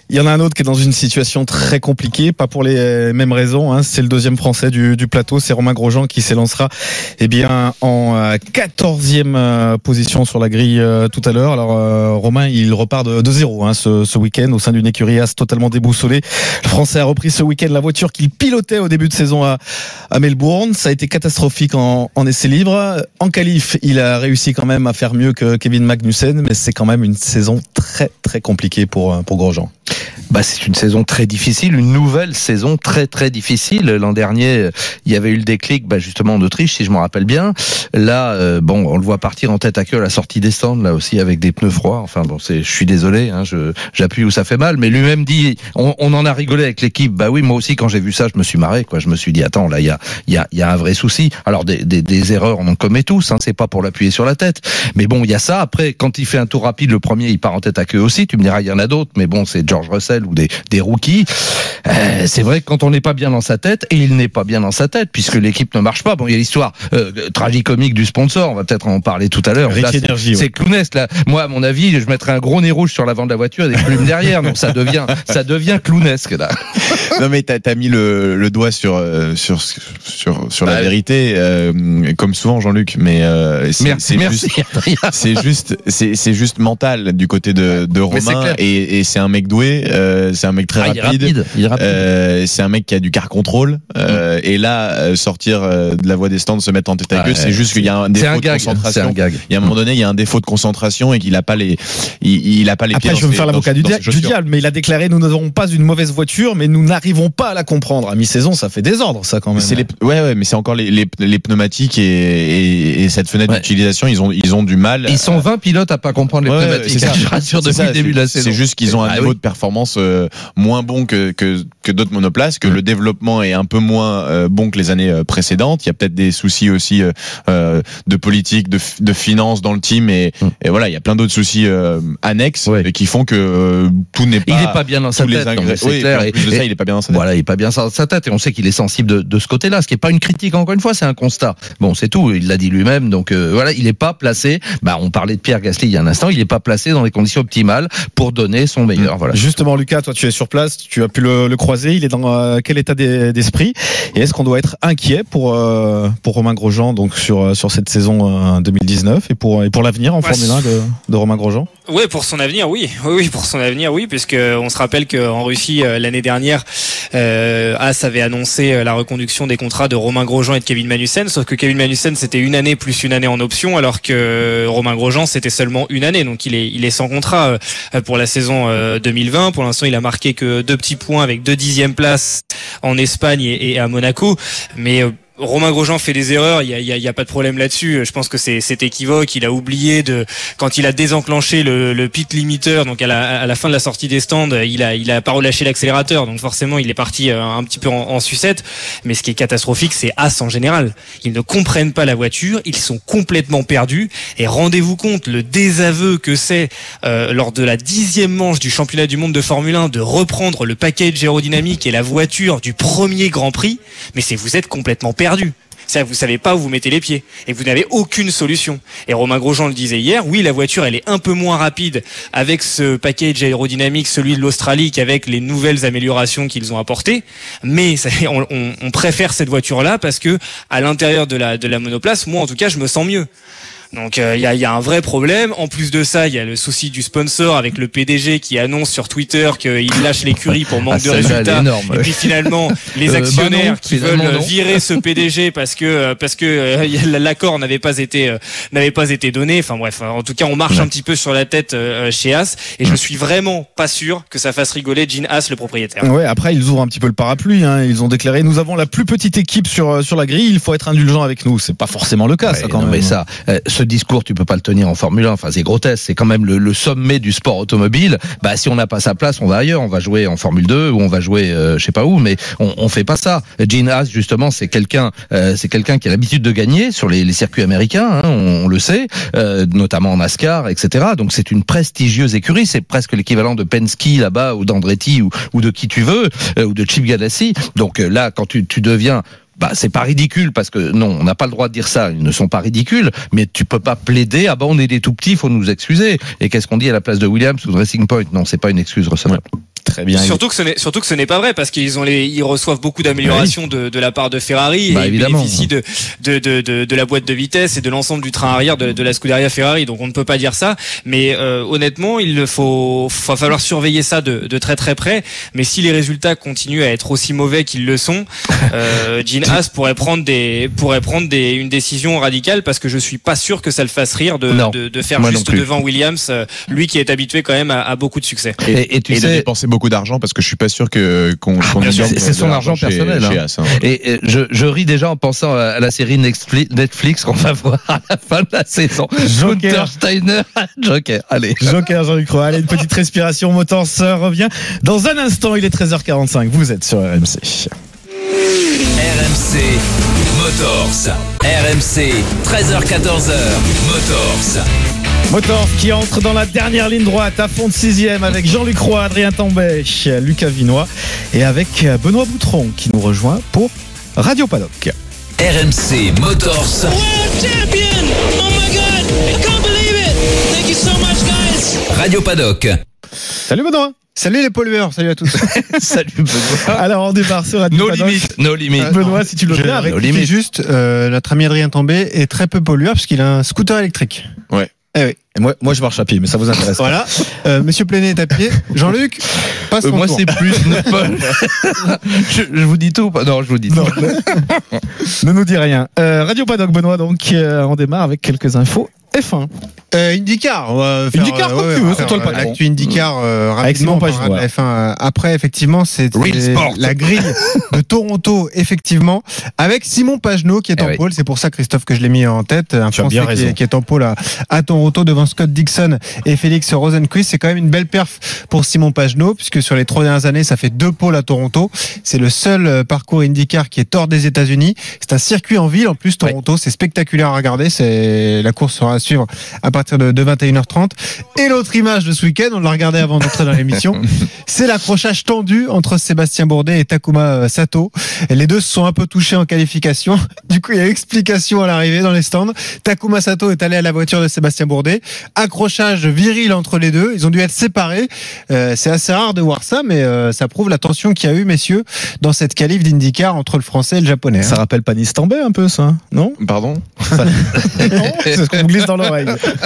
Il y en a un autre qui est dans une situation très compliquée, pas pour les mêmes raisons. Hein. C'est le deuxième Français du, du plateau, c'est Romain Grosjean qui s'élancera eh bien, en quatorzième position sur la grille euh, tout à l'heure. Alors euh, Romain, il repart de, de zéro hein, ce, ce week-end au sein d'une écurie As totalement déboussolée. Le Français a repris ce week-end la voiture qu'il pilotait au début de saison à, à Melbourne. Ça a été catastrophique en, en essai libre. En qualif, il a réussi quand même à faire mieux que Kevin Magnussen, mais c'est quand même une saison très très compliquée pour, pour Grosjean. Bah, c'est une saison très difficile, une nouvelle saison très très difficile. L'an dernier, il y avait eu le déclic, bah, justement en Autriche, si je m'en rappelle bien. Là, euh, bon, on le voit partir en tête à queue à la sortie des stands, là aussi avec des pneus froids. Enfin bon, c'est, je suis désolé, hein, je, j'appuie où ça fait mal, mais lui-même dit, on, on en a rigolé avec l'équipe. Bah oui, moi aussi quand j'ai vu ça, je me suis marré, quoi. Je me suis dit, attends, là, il y a, il y a, il y a un vrai souci. Alors des, des, des erreurs, on en commet tous, hein, c'est pas pour l'appuyer sur la tête. Mais bon, il y a ça. Après, quand il fait un tour rapide, le premier, il part en tête à queue aussi. Tu me diras, il y en a d'autres, mais bon, c'est George Russell ou des, des rookies. Euh, c'est vrai que quand on n'est pas bien dans sa tête, et il n'est pas bien dans sa tête, puisque l'équipe ne marche pas. Bon, il y a l'histoire euh, tragicomique du sponsor, on va peut-être en parler tout à l'heure. Là, c'est, énergie, c'est ouais. clownesque, là. Moi, à mon avis, je mettrais un gros nez rouge sur l'avant de la voiture et des plumes derrière, donc ça devient, ça devient clownesque, là. Non, mais t'as, t'as mis le, le doigt sur, euh, sur, sur, sur bah, la vérité, euh, comme souvent, Jean-Luc, mais euh, c'est, merci, c'est merci, juste, c'est juste, c'est, c'est juste mental du côté de, de Romain, et, et c'est un mec doué, euh, c'est un mec très ah, rapide, il est rapide, il est rapide. Euh, c'est un mec qui a du car control, euh, mmh. et là, euh, sortir euh, de la voie des stands, se mettre en tête à queue, ah, c'est juste qu'il y a un défaut un de gag, concentration. Il y a un moment donné, il y a un défaut de concentration et qu'il a pas les, il, il a pas les Après, pieds. Après, je veux me faire l'avocat du, dia- du diable, mais il a déclaré, nous n'avons pas une mauvaise voiture, mais nous n'arrivons pas à la comprendre. À mi-saison, ça fait désordre, ça, quand même. C'est les, ouais, ouais, mais c'est encore les, les, les pneumatiques et, et, et cette fenêtre ouais. d'utilisation, ils ont, ils ont du mal. Ils sont vingt pilotes à pas comprendre les ouais, pneumatiques. C'est ça. Je rassure depuis le début de la saison. C'est juste qu'ils ont un ah, niveau oui. de performance euh, moins bon que, que, que d'autres monoplaces, que mmh. le développement est un peu moins euh, bon que les années euh, précédentes. Il y a peut-être des soucis aussi euh, de politique, de, de finances dans le team et, mmh. et voilà, il y a plein d'autres soucis euh, annexes ouais. qui font que euh, tout n'est pas. Il n'est pas bien dans sa tête. Ingré- c'est oui, clair. Et, de ça, il est pas bien dans sa tête. Voilà, il est pas bien dans sa tête et on sait qu'il est sensible de, de ce côté-là. Ce qui est pas une critique encore une fois, c'est un constat. Bon, c'est tout. Il l'a dit lui-même. Donc euh, voilà, il n'est pas placé. Bah, on parlait de Pierre Gasly il y a un instant. Il n'est pas placé dans les conditions optimales pour donner son meilleur. Mmh. Voilà. Justement, Lucas, toi, tu es sur place. Tu as pu le, le croiser. Il est dans euh, quel état d'esprit? Et est-ce qu'on doit être inquiet pour euh, pour Romain Grosjean donc sur sur cette saison euh, deux mille dix-neuf et pour et pour l'avenir en ouais, Formule un de, de Romain Grosjean? Oui, pour son avenir, oui, oui, oui, pour son avenir, oui, puisque on se rappelle qu'en Russie euh, l'année dernière, euh, As avait annoncé euh, la reconduction des contrats de Romain Grosjean et de Kevin Magnussen, sauf que Kevin Magnussen c'était une année plus une année en option, alors que Romain Grosjean c'était seulement une année, donc il est il est sans contrat euh, pour la saison euh, deux mille vingt. Pour l'instant, il a marqué que deux petits points avec deux dixièmes places en Espagne et, et à Monaco, mais euh, Romain Grosjean fait des erreurs, il y a, il y a, il y a pas de problème là-dessus. Je pense que c'est, c'est équivoque. Il a oublié de, quand il a désenclenché le, le pit limiter, donc à la, à la fin de la sortie des stands, il a, il a pas relâché l'accélérateur. Donc forcément, il est parti un petit peu en, en sucette. Mais ce qui est catastrophique, c'est As en général. Ils ne comprennent pas la voiture, ils sont complètement perdus. Et rendez-vous compte le désaveu que c'est euh, lors de la dixième manche du championnat du monde de Formule un de reprendre le package aérodynamique et la voiture du premier Grand Prix. Mais c'est vous êtes complètement perdus. perdu. C'est-à-dire que vous savez pas où vous mettez les pieds et que vous n'avez aucune solution. Et Romain Grosjean le disait hier, oui, la voiture elle est un peu moins rapide avec ce package aérodynamique, celui de l'Australie, qu'avec les nouvelles améliorations qu'ils ont apportées, mais ça, on, on, on préfère cette voiture-là parce que à l'intérieur de la, de la monoplace, moi en tout cas, je me sens mieux. Donc il euh, y, a, y a un vrai problème. En plus de ça, il y a le souci du sponsor avec le P D G qui annonce sur Twitter qu'il lâche l'écurie pour manque ah, de résultats. Énorme, et puis finalement, les actionnaires euh, bah non, qui veulent non. virer ce P D G parce que parce que euh, l'accord n'avait pas été euh, n'avait pas été donné. Enfin bref, en tout cas, on marche ouais. un petit peu sur la tête euh, chez As. Et je suis vraiment pas sûr que ça fasse rigoler Gene Haas, le propriétaire. Ouais. Après, ils ouvrent un petit peu le parapluie. Hein. Ils ont déclaré nous avons la plus petite équipe sur sur la grille. Il faut être indulgent avec nous. C'est pas forcément le cas, ouais, ça quand non, même. Mais ça. Euh, ce discours, tu peux pas le tenir en Formule un. Enfin, c'est grotesque. C'est quand même le, le sommet du sport automobile. Bah, si on n'a pas sa place, on va ailleurs. On va jouer en Formule deux ou on va jouer, euh, je sais pas où. Mais on, on fait pas ça. Gene Haas, justement, c'est quelqu'un, euh, c'est quelqu'un qui a l'habitude de gagner sur les, les circuits américains. Hein, on, on le sait, euh, notamment en NASCAR, et cetera. Donc, c'est une prestigieuse écurie. C'est presque l'équivalent de Penske là-bas ou d'Andretti ou, ou de qui tu veux, euh, ou de Chip Ganassi. Donc euh, là, quand tu, tu deviens bah c'est pas ridicule parce que non, on n'a pas le droit de dire ça. Ils ne sont pas ridicules, mais tu peux pas plaider. Ah bah on est des tout petits, faut nous excuser. Et qu'est-ce qu'on dit à la place de Williams ou de Racing Point? Non, c'est pas une excuse recevable. Ouais. Très bien. Surtout que ce n'est, surtout que ce n'est pas vrai parce qu'ils ont les, ils reçoivent beaucoup d'améliorations oui. de, de la part de Ferrari bah, et ils évidemment. bénéficient de, de, de, de, de la boîte de vitesse et de l'ensemble du train arrière de, de la Scuderia Ferrari. Donc on ne peut pas dire ça. Mais euh, honnêtement, il faut, faut falloir surveiller ça de, de très très près. Mais si les résultats continuent à être aussi mauvais qu'ils le sont, euh, Gene Haas pourrait prendre des, pourrait prendre des, une décision radicale parce que je suis pas sûr que ça le fasse rire de, de, de faire Moi juste devant Williams, lui qui est habitué quand même à, à beaucoup de succès. Et, et, et tu et sais, de dépenser beaucoup d'argent parce que je suis pas sûr que qu'on, qu'on ah, c'est, c'est son argent chez, personnel. Chez hein. Haas, hein. Et, et je, je ris déjà en pensant à la série Netflix qu'on va voir à la fin de la saison. Joker Steiner, Joker. Allez. Joker, Jean-Luc Roy. Allez, une petite respiration. Motors revient dans un instant. Il est treize heures quarante-cinq. Vous êtes sur R M C. R M C Motors. R M C treize heures quatorze heures. Motors. Motors qui entre dans la dernière ligne droite à fond de sixième avec Jean-Luc Roy, Adrien Tambay, Lucas Vinois et avec Benoît Boutron qui nous rejoint pour Radio Paddock. R M C Motors. World champion! Oh my God! I can't believe it! Thank you so much, guys! Radio Paddock. Salut Benoît. Salut les pollueurs, salut à tous. Salut Benoît. Alors on démarre sur Radio No Paddock. limite, no limite. Euh, Benoît, si tu le veux, avec no limite. juste euh, notre ami Adrien Tambay est très peu pollueur parce qu'il a un scooter électrique. Ouais. Eh oui. Et moi, moi je marche à pied, mais ça vous intéresse. Voilà. Euh, Monsieur Plenet est à pied. Jean-Luc, passe ton euh, moi tour. c'est plus Paul. je, je vous dis tout. Non, je vous dis non, tout. Ne nous dis rien. Euh, Radio Paddock, Benoît, donc euh, on démarre avec quelques infos. F un. Euh, IndyCar, on va faire, IndyCar, euh, comme ouais, tu veux, ouais, c'est toi le patron. L'actu IndyCar, euh, Avec rapidement, Simon on parlera de Pagenaud. la F un. Après, effectivement, c'est Real Sport. la grille de Toronto, effectivement, avec Simon Pagenaud qui est Eh en oui. pôle. C'est pour ça, Christophe, que je l'ai mis en tête. Un Tu as Français bien qui raison. est, qui est en pôle à, à Toronto devant Scott Dixon et Félix Rosenquist. C'est quand même une belle perf pour Simon Pagenaud, puisque sur les trois dernières années, ça fait deux pôles à Toronto. C'est le seul euh, parcours IndyCar qui est hors des États-Unis. C'est un circuit en ville. En plus, Toronto, c'est spectaculaire à regarder. C'est, la course sera à suivre à partir de, de vingt et une heures trente. Et l'autre image de ce week-end, on l'a regardé avant d'entrer dans l'émission, c'est l'accrochage tendu entre Sébastien Bourdet et Takuma Sato. Et les deux se sont un peu touchés en qualification. Du coup, il y a eu explication à l'arrivée dans les stands. Takuma Sato est allé à la voiture de Sébastien Bourdet. Accrochage viril entre les deux. Ils ont dû être séparés. Euh, c'est assez rare de voir ça, mais euh, ça prouve la tension qu'il y a eu, messieurs, dans cette qualif d'IndyCar entre le français et le japonais. Ça Hein. rappelle pas Nice Tambay un peu, ça, non? Pardon. Ça... non, c'est ce qu'on me glisse dans l'oreille.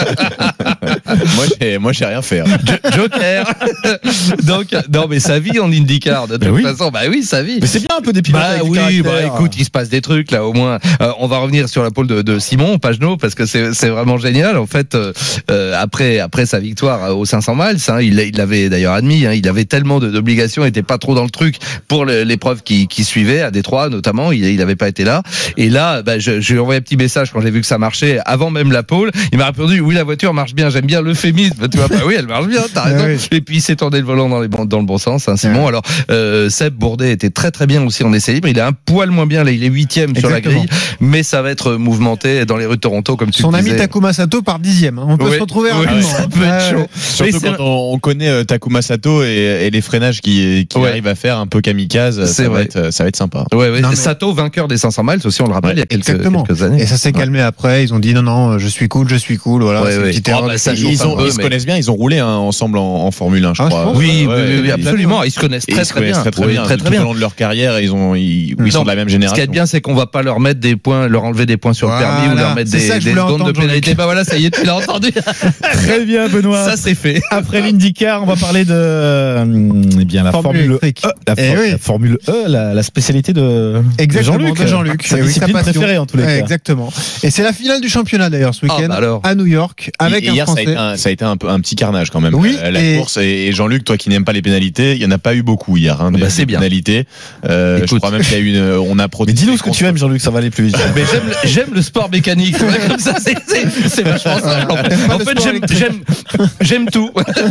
moi, j'ai, moi, j'ai rien fait. Hein. Joker. Donc, non, mais sa vie en IndyCar, de toute oui. façon, bah oui, sa vie. Mais c'est bien un peu des pilotes Bah avec du oui, caractère. bah écoute, il se passe des trucs là au moins. Euh, on va revenir sur la pole de, de Simon Pagenaud parce que c'est, c'est vraiment génial. En fait, euh, après après sa victoire aux cinq cents miles, hein, il, il l'avait d'ailleurs admis, hein, il avait tellement de, d'obligations, il était pas trop dans le truc pour le, l'épreuve qui, qui suivait à Détroit notamment. Il, il avait pas été là. Et là, bah, je, je lui ai envoyé un petit message quand j'ai vu que ça marchait avant même la pole. Il m'a répondu oui, la voiture marche bien. J'aime bien l'euphémisme. Tu vois, bah oui, elle marche bien. T'as raison. Oui. Et puis il s'est tourné le volant dans les bons, dans le bon sens. Hein, Simon. Ouais. Alors euh, Seb Bourdet était très très bien aussi en essai libre. Il est un poil moins bien là. Il est huitième sur la grille, mais ça va être mouvementé dans les rues de Toronto comme tu Son le ami disais. Takuma Sato par dixième. Hein. On peut Oui, se retrouver oui, rapidement. ça hein. peut être Ouais, chaud. ouais. Surtout Mais c'est- quand on, on connaît euh, Takuma Sato et, et les freinages qu'il qui Ouais. arrive à faire un peu kamikaze, C'est ça va, vrai. être, ça va être sympa. Ouais, ouais. Non, mais- Sato, vainqueur des cinq cents miles aussi, on le rappelle, Ouais, il y a quelques, Exactement. quelques années. Et ça s'est calmé après. Ils ont dit non, non, je suis cool, je suis cool. Voilà. Ouais, c'est une ouais. petite Oh, erreur bah, de ça fille. joue Ils, un ont, peu, ils se mais- connaissent bien, ils ont roulé hein, ensemble en, en Formule un, je Ah, crois. je pense. Oui, Ouais, oui, oui, oui, ils- absolument. Ils se connaissent Et très ils se très connaissent bien. très très Oui, bien. très Tout très au bien. long de leur carrière, ils ont, ils, ils Non. sont de la même Ce qui est génération. bien, c'est qu'on va pas leur mettre des points, leur enlever des points sur le Voilà. permis ou leur mettre C'est des, ça que je des voulais secondes de entendre, pénalité. Jean-Luc. Bah voilà, ça y est, tu l'as entendu. Très bien, Benoît. Ça, c'est fait. Après l'IndyCar, on va parler de euh, eh bien, la Formule Formule, électrique. E. La, Eh for- oui. la Formule E, la, la spécialité de, Exactement, de Jean-Luc. de Jean-Luc. Sa Eh oui, discipline sa passion. préférée en tous les Eh, cas. Exactement. Et c'est la finale du championnat d'ailleurs ce Ah, week-end bah alors. à New York avec Et un hier, ça a Français. été un, ça a été un, peu, un petit carnage quand même. Oui, Euh, la et- course et, et Jean-Luc, toi qui n'aimes pas les pénalités, il y en a pas eu beaucoup hier. Hein, Bah, des, c'est des bien. pénalités. Euh, je Écoute. crois même qu'il y a eu une, on a Mais protesté. dis-nous ce que tu aimes, Jean-Luc, ça va aller plus vite. Mais j'aime, le- j'aime le sport mécanique. C'est vrai, comme ça, c'est, c'est, c'est vachement simple. En fait, T'aimes pas En le fait, sport j'aime, électrique. j'aime, j'aime tout.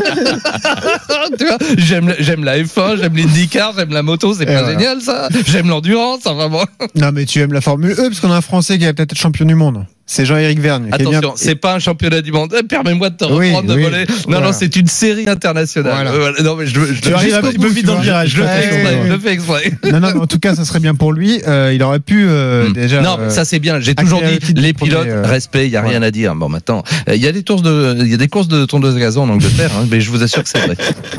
Tu vois, j'aime, le- j'aime la F un, j'aime l'IndyCar, j'aime la moto, c'est Et pas voilà. génial ça. J'aime l'endurance, enfin bon. Non mais tu aimes la Formule E parce qu'on a un Français qui va peut-être être champion du monde. c'est Jean-Éric Vergne. qui est Attention, bien- c'est pas un championnat du monde. Eh, Permets-moi de te Oui, reprendre de oui. voler. Non, Voilà. non, c'est une série internationale. Voilà. Euh, voilà. Non, mais je, je, Tu je- arrives un jusqu'au petit peu bout, vite tu dans le vois. virage. Je le fais Ouais, exprès. ouais. Je le fais exprès. Non, non, mais en tout cas, ça serait bien pour lui. Euh, il aurait pu euh, Hmm. déjà. non, euh, ça c'est bien. J'ai toujours acquérir dit, le titre les du premier, pilotes, euh, respect, il y a voilà. rien à dire. Bon, maintenant, euh, il y a des courses de, il y a des courses de tondeuse à gazon en Angleterre, hein, mais je vous assure que c'est vrai.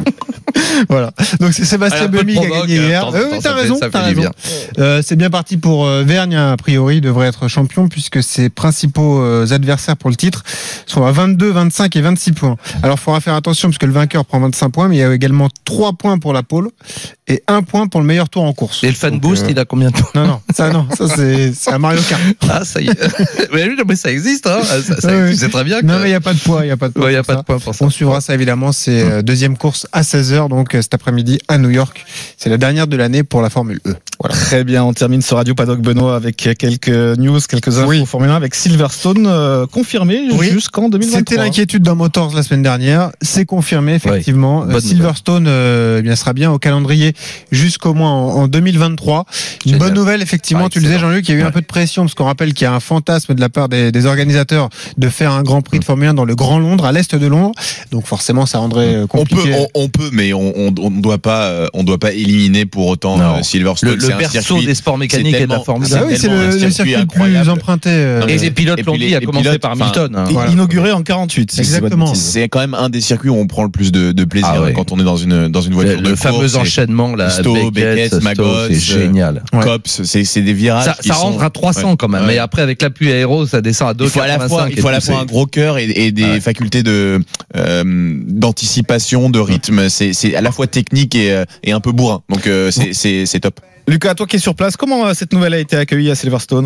Voilà. Donc c'est Sébastien Allez, un peu de Buemi qui a provoque, gagné hein, hier. de temps en Euh, temps, oui, ça t'as fait- raison, ça fait t'as du raison. bien. Euh, c'est bien parti pour euh, Vergne, a priori, devrait être champion puisque ses principaux euh, adversaires pour le titre sont à vingt-deux, vingt-cinq et vingt-six points. Alors il faudra faire attention parce que le vainqueur prend vingt-cinq points, mais il y a également trois points pour la pole et un point pour le meilleur tour en course. Et le fan Donc, boost, euh, il a combien de points? Non, non, ça non, ça c'est, c'est à Mario Kart. Ah, ça y est. mais, oui, mais ça existe, hein. Ça, ça Oui, oui. existe, c'est très bien. Que... Non, mais il n'y a pas de poids, il n'y a pas de poids. Ouais, il y a pour pas ça. de point pour ça. On suivra ça évidemment, c'est euh, deuxième course à seize heures, donc euh, cet après-midi à New York. C'est la dernière de l'année pour la Formule E. Voilà. Très bien, on termine ce Radio Paddock Benoît avec quelques news, quelques infos Oui. Formule un avec Silverstone euh, confirmé Oui. jusqu'en deux mille vingt-trois. C'était l'inquiétude dans Motors la semaine dernière. C'est confirmé, effectivement. Oui, bonne Euh, Silverstone euh, eh bien, sera bien au calendrier jusqu'au moins en, en deux mille vingt-trois. Une Génial. bonne nouvelle, effectivement. Ah, tu le disais, excellent. Jean-Luc, il y a eu Ouais. un peu de pression, parce qu'on rappelle qu'il y a un fantasme de la part des, des organisateurs de faire un Grand Prix de Formule un dans le Grand Londres, à l'est de Londres. Donc forcément, ça rendrait euh, On peut, compliqué. on, on peut, mais on, on, on ne doit pas, euh, on doit pas éliminer pour autant Non. euh, Silverstone. Le, le C'est un berceau circuit- des sports mécaniques c'est et de la tellement- Formule c'est un. Ah oui, c'est tellement le, un le circuit circuit le plus incroyable. emprunté. euh, Et les pilotes Et l'ont puis dit, les- à les commencer pilotes, par enfin, Hamilton. hein. Et Voilà. inauguré en quarante-huit. si je dis pas de Exactement. bêtises. C'est quand même un des circuits où on prend le plus de, de plaisir Ah ouais. quand on est dans une dans une Le, voiture de le course. fameux C'est- enchaînement, là, Stowe, Beckett, Beckett, Stowe, Magos, c'est euh, génial. Ouais. Cops, c'est c'est des virages. Ça, qui ça sont- rentre à trois cents Ouais. quand même, Ouais. mais après avec l'appui aéro, ça descend à deux Il faut à la fois, il faut à la fois un gros cœur et, et des Ouais. facultés de euh, d'anticipation, de rythme. C'est c'est à la fois technique et, euh, et un peu bourrin. Donc euh, c'est c'est c'est top. Lucas, toi qui es sur place, comment euh, cette nouvelle a été accueillie à Silverstone?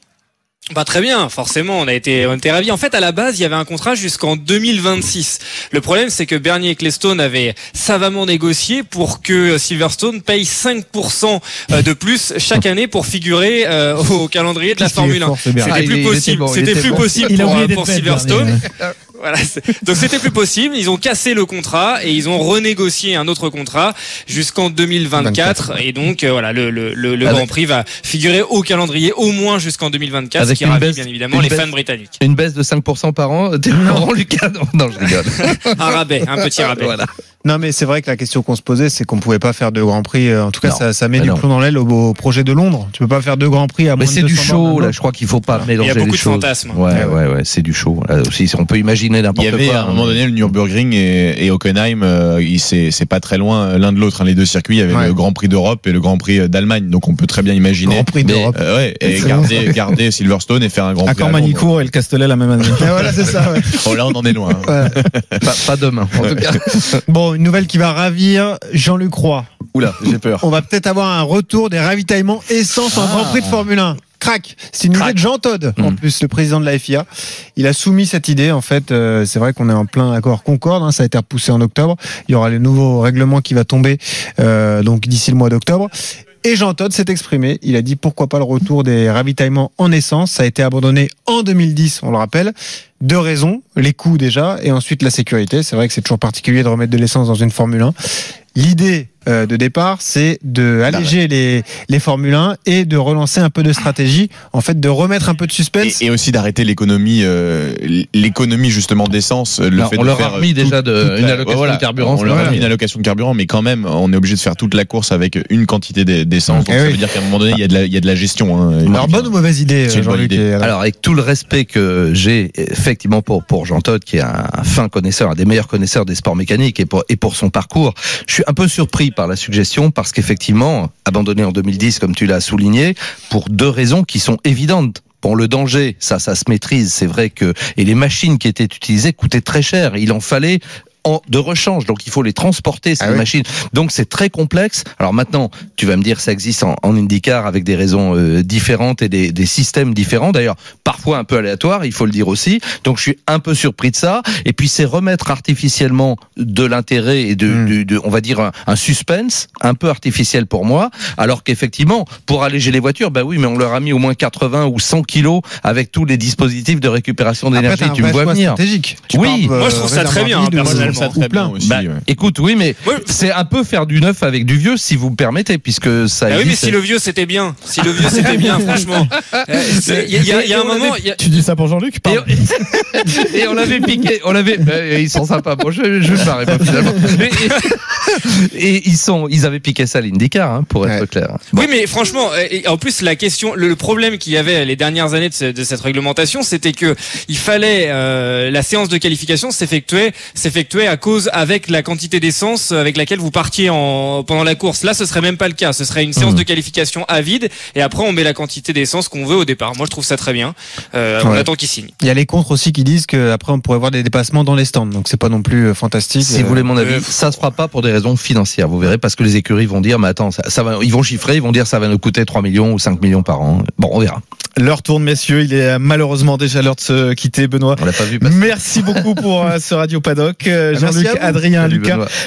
Bah très bien, forcément, on a été, on était ravis. En fait, à la base, il y avait un contrat jusqu'en deux mille vingt-six. Le problème, c'est que Bernie Ecclestone avait savamment négocié pour que Silverstone paye cinq pour cent de plus chaque année pour figurer euh, au calendrier de la Qu'est-ce qu'il est Formule un. fort, ce Bernie. C'était Ah, plus il était possible. bon, il C'était était plus bon. possible Il a pour, oublié euh, d'être pour bête, Silverstone. Bernie, Voilà, c'est- donc c'était plus possible. Ils ont cassé le contrat et ils ont renégocié un autre contrat jusqu'en deux mille vingt-quatre. Et donc euh, voilà, le, le, le, le Avec- Grand Prix va figurer au calendrier au moins jusqu'en deux mille vingt-quatre, Avec ce qui une ravit baisse- bien évidemment une les baisse- fans britanniques. Une baisse de cinq pour cent par an. T'es au courant, Lucas? Non, non, je rigole. Un rabais, un petit rabais. Voilà. Non, mais c'est vrai que la question qu'on se posait, c'est qu'on pouvait pas faire de Grand Prix. euh, En tout cas, Non. ça, ça met Mais du non. plomb dans l'aile au, au projet de Londres. Tu peux pas faire deux Grands Prix à moins Mais de c'est du deux cents show, bornes. là. Je crois qu'il faut pas mélanger Il y a beaucoup les de choses. fantasmes. Ouais, ouais, ouais, c'est du show. Là aussi, on peut imaginer Il n'importe y quoi. avait à un moment donné le Nürburgring et, et Hockenheim, euh, il- c'est c'est pas très loin euh, l'un de l'autre. Hein, les deux circuits, il y avait Ouais. le Grand Prix d'Europe et le Grand Prix d'Allemagne. Donc on peut très bien imaginer. Grand Prix Mais, d'Europe. euh, ouais, et C'est garder, garder Silverstone et faire un Grand Prix. Accord à Londres. Manicourt et le Castellet la même année. Et voilà, c'est ça. ouais. Oh, là, on en est loin. hein. Ouais. Pas, pas demain, en tout cas. Bon, une nouvelle qui va ravir Jean-Luc Roy. Oula, j'ai peur. On va peut-être avoir un retour des ravitaillements essence en Grand Prix de Formule un. Crac. C'est une idée de Jean Todt, en Mmh. plus, le président de la F I A. Il a soumis cette idée. En fait, euh, c'est vrai qu'on est en plein accord Concorde. Hein, ça a été repoussé en octobre. Il y aura les nouveaux règlements qui va tomber euh, donc d'ici le mois d'octobre. Et Jean Todt s'est exprimé. Il a dit pourquoi pas le retour des ravitaillements en essence. Ça a été abandonné en deux mille dix, on le rappelle. Deux raisons. Les coûts déjà et ensuite la sécurité. C'est vrai que c'est toujours particulier de remettre de l'essence dans une Formule un. L'idée euh, de départ, c'est de alléger les, les Formule un et de relancer un peu de stratégie, en fait, de remettre un peu de suspense. Et, et aussi d'arrêter l'économie, euh, l'économie justement d'essence. Le Non, fait on de leur faire a remis tout- déjà de- toute une la- allocation voilà, de carburant. On leur a Voilà. remis une allocation de carburant, mais quand même, on est obligé de faire toute la course avec une quantité d'e- d'essence. Donc Eh ça oui. veut dire qu'à un moment donné, il y a de la, il y a de la gestion. Hein. Alors, bonne ou mauvaise idée, C'est une bonne Jean-Luc idée. et Alain? Alors, avec tout le respect que j'ai effectivement pour pour Jean Todt, qui est un, un fin connaisseur, un des meilleurs connaisseurs des sports mécaniques, et pour et pour son parcours, je suis un peu surpris par la suggestion parce qu'effectivement, abandonné en deux mille dix, comme tu l'as souligné, pour deux raisons qui sont évidentes. Bon, le danger, ça, ça se maîtrise. C'est vrai que et les machines qui étaient utilisées coûtaient très cher. Il en fallait en, de rechange, donc il faut les transporter ces Ah oui. machines. Donc c'est très complexe. Alors maintenant, tu vas me dire, ça existe en, en IndyCar avec des raisons euh, différentes et des, des systèmes différents. D'ailleurs, parfois un peu aléatoires, il faut le dire aussi. Donc je suis un peu surpris de ça. Et puis c'est remettre artificiellement de l'intérêt et de, Mm. de, de, on va dire un, un suspense un peu artificiel pour moi. Alors qu'effectivement, pour alléger les voitures, bah oui, mais on leur a mis au moins quatre-vingts ou cent kilos avec tous les dispositifs de récupération Après, d'énergie. t'as un Tu me vrai vois choix venir. stratégique. Tu Oui. parles, Moi, je trouve ça réservoir très bien, vide ou- personnellement. ça très bien aussi. Bah, ouais. Écoute, oui, mais Ouais. c'est un peu faire du neuf avec du vieux, si vous me permettez, puisque ça Ah oui, mais existe. si le vieux c'était bien, si le vieux c'était bien, franchement. Euh, c'est- Il y, a- il y a- il y a un moment, il y a- Tu dis ça pour Jean-Luc? Pardon. Et, et on l'avait piqué, on l'avait. euh, ils sont sympas. Bon, je, je vais me barrer moi, finalement. Et, et- et ils sont, ils avaient piqué ça à l'IndyCar, hein, pour être Ouais. clair. Oui, mais franchement, et en plus la question, le, le problème qu'il y avait les dernières années de, ce- de cette réglementation, c'était que il fallait euh, la séance de qualification s'effectuait, s'effectuait à cause avec la quantité d'essence avec laquelle vous partiez en pendant la course. Là, ce serait même pas le cas. Ce serait une séance Mmh. de qualification à vide et après on met la quantité d'essence qu'on veut au départ. Moi, je trouve ça très bien. Euh, On Ouais. attend qu'ils signent. Il y a les contres aussi qui disent qu'après on pourrait voir des dépassements dans les stands, donc c'est pas non plus euh, fantastique. Si vous voulez mon avis, ça se fera pas pour des raisons financières. Vous verrez, parce que les écuries vont dire, mais attends, ça, ça va, ils vont chiffrer, ils vont dire ça va nous coûter trois millions ou cinq millions par an. Bon, on verra. L'heure tourne, messieurs. Il est malheureusement déjà l'heure de se quitter, Benoît. On l'a pas vu passer. Merci beaucoup pour euh, ce Radio Paddock. Euh, Merci Jean-Luc, à vous. Adrien, Salut, Lucas. Benoît.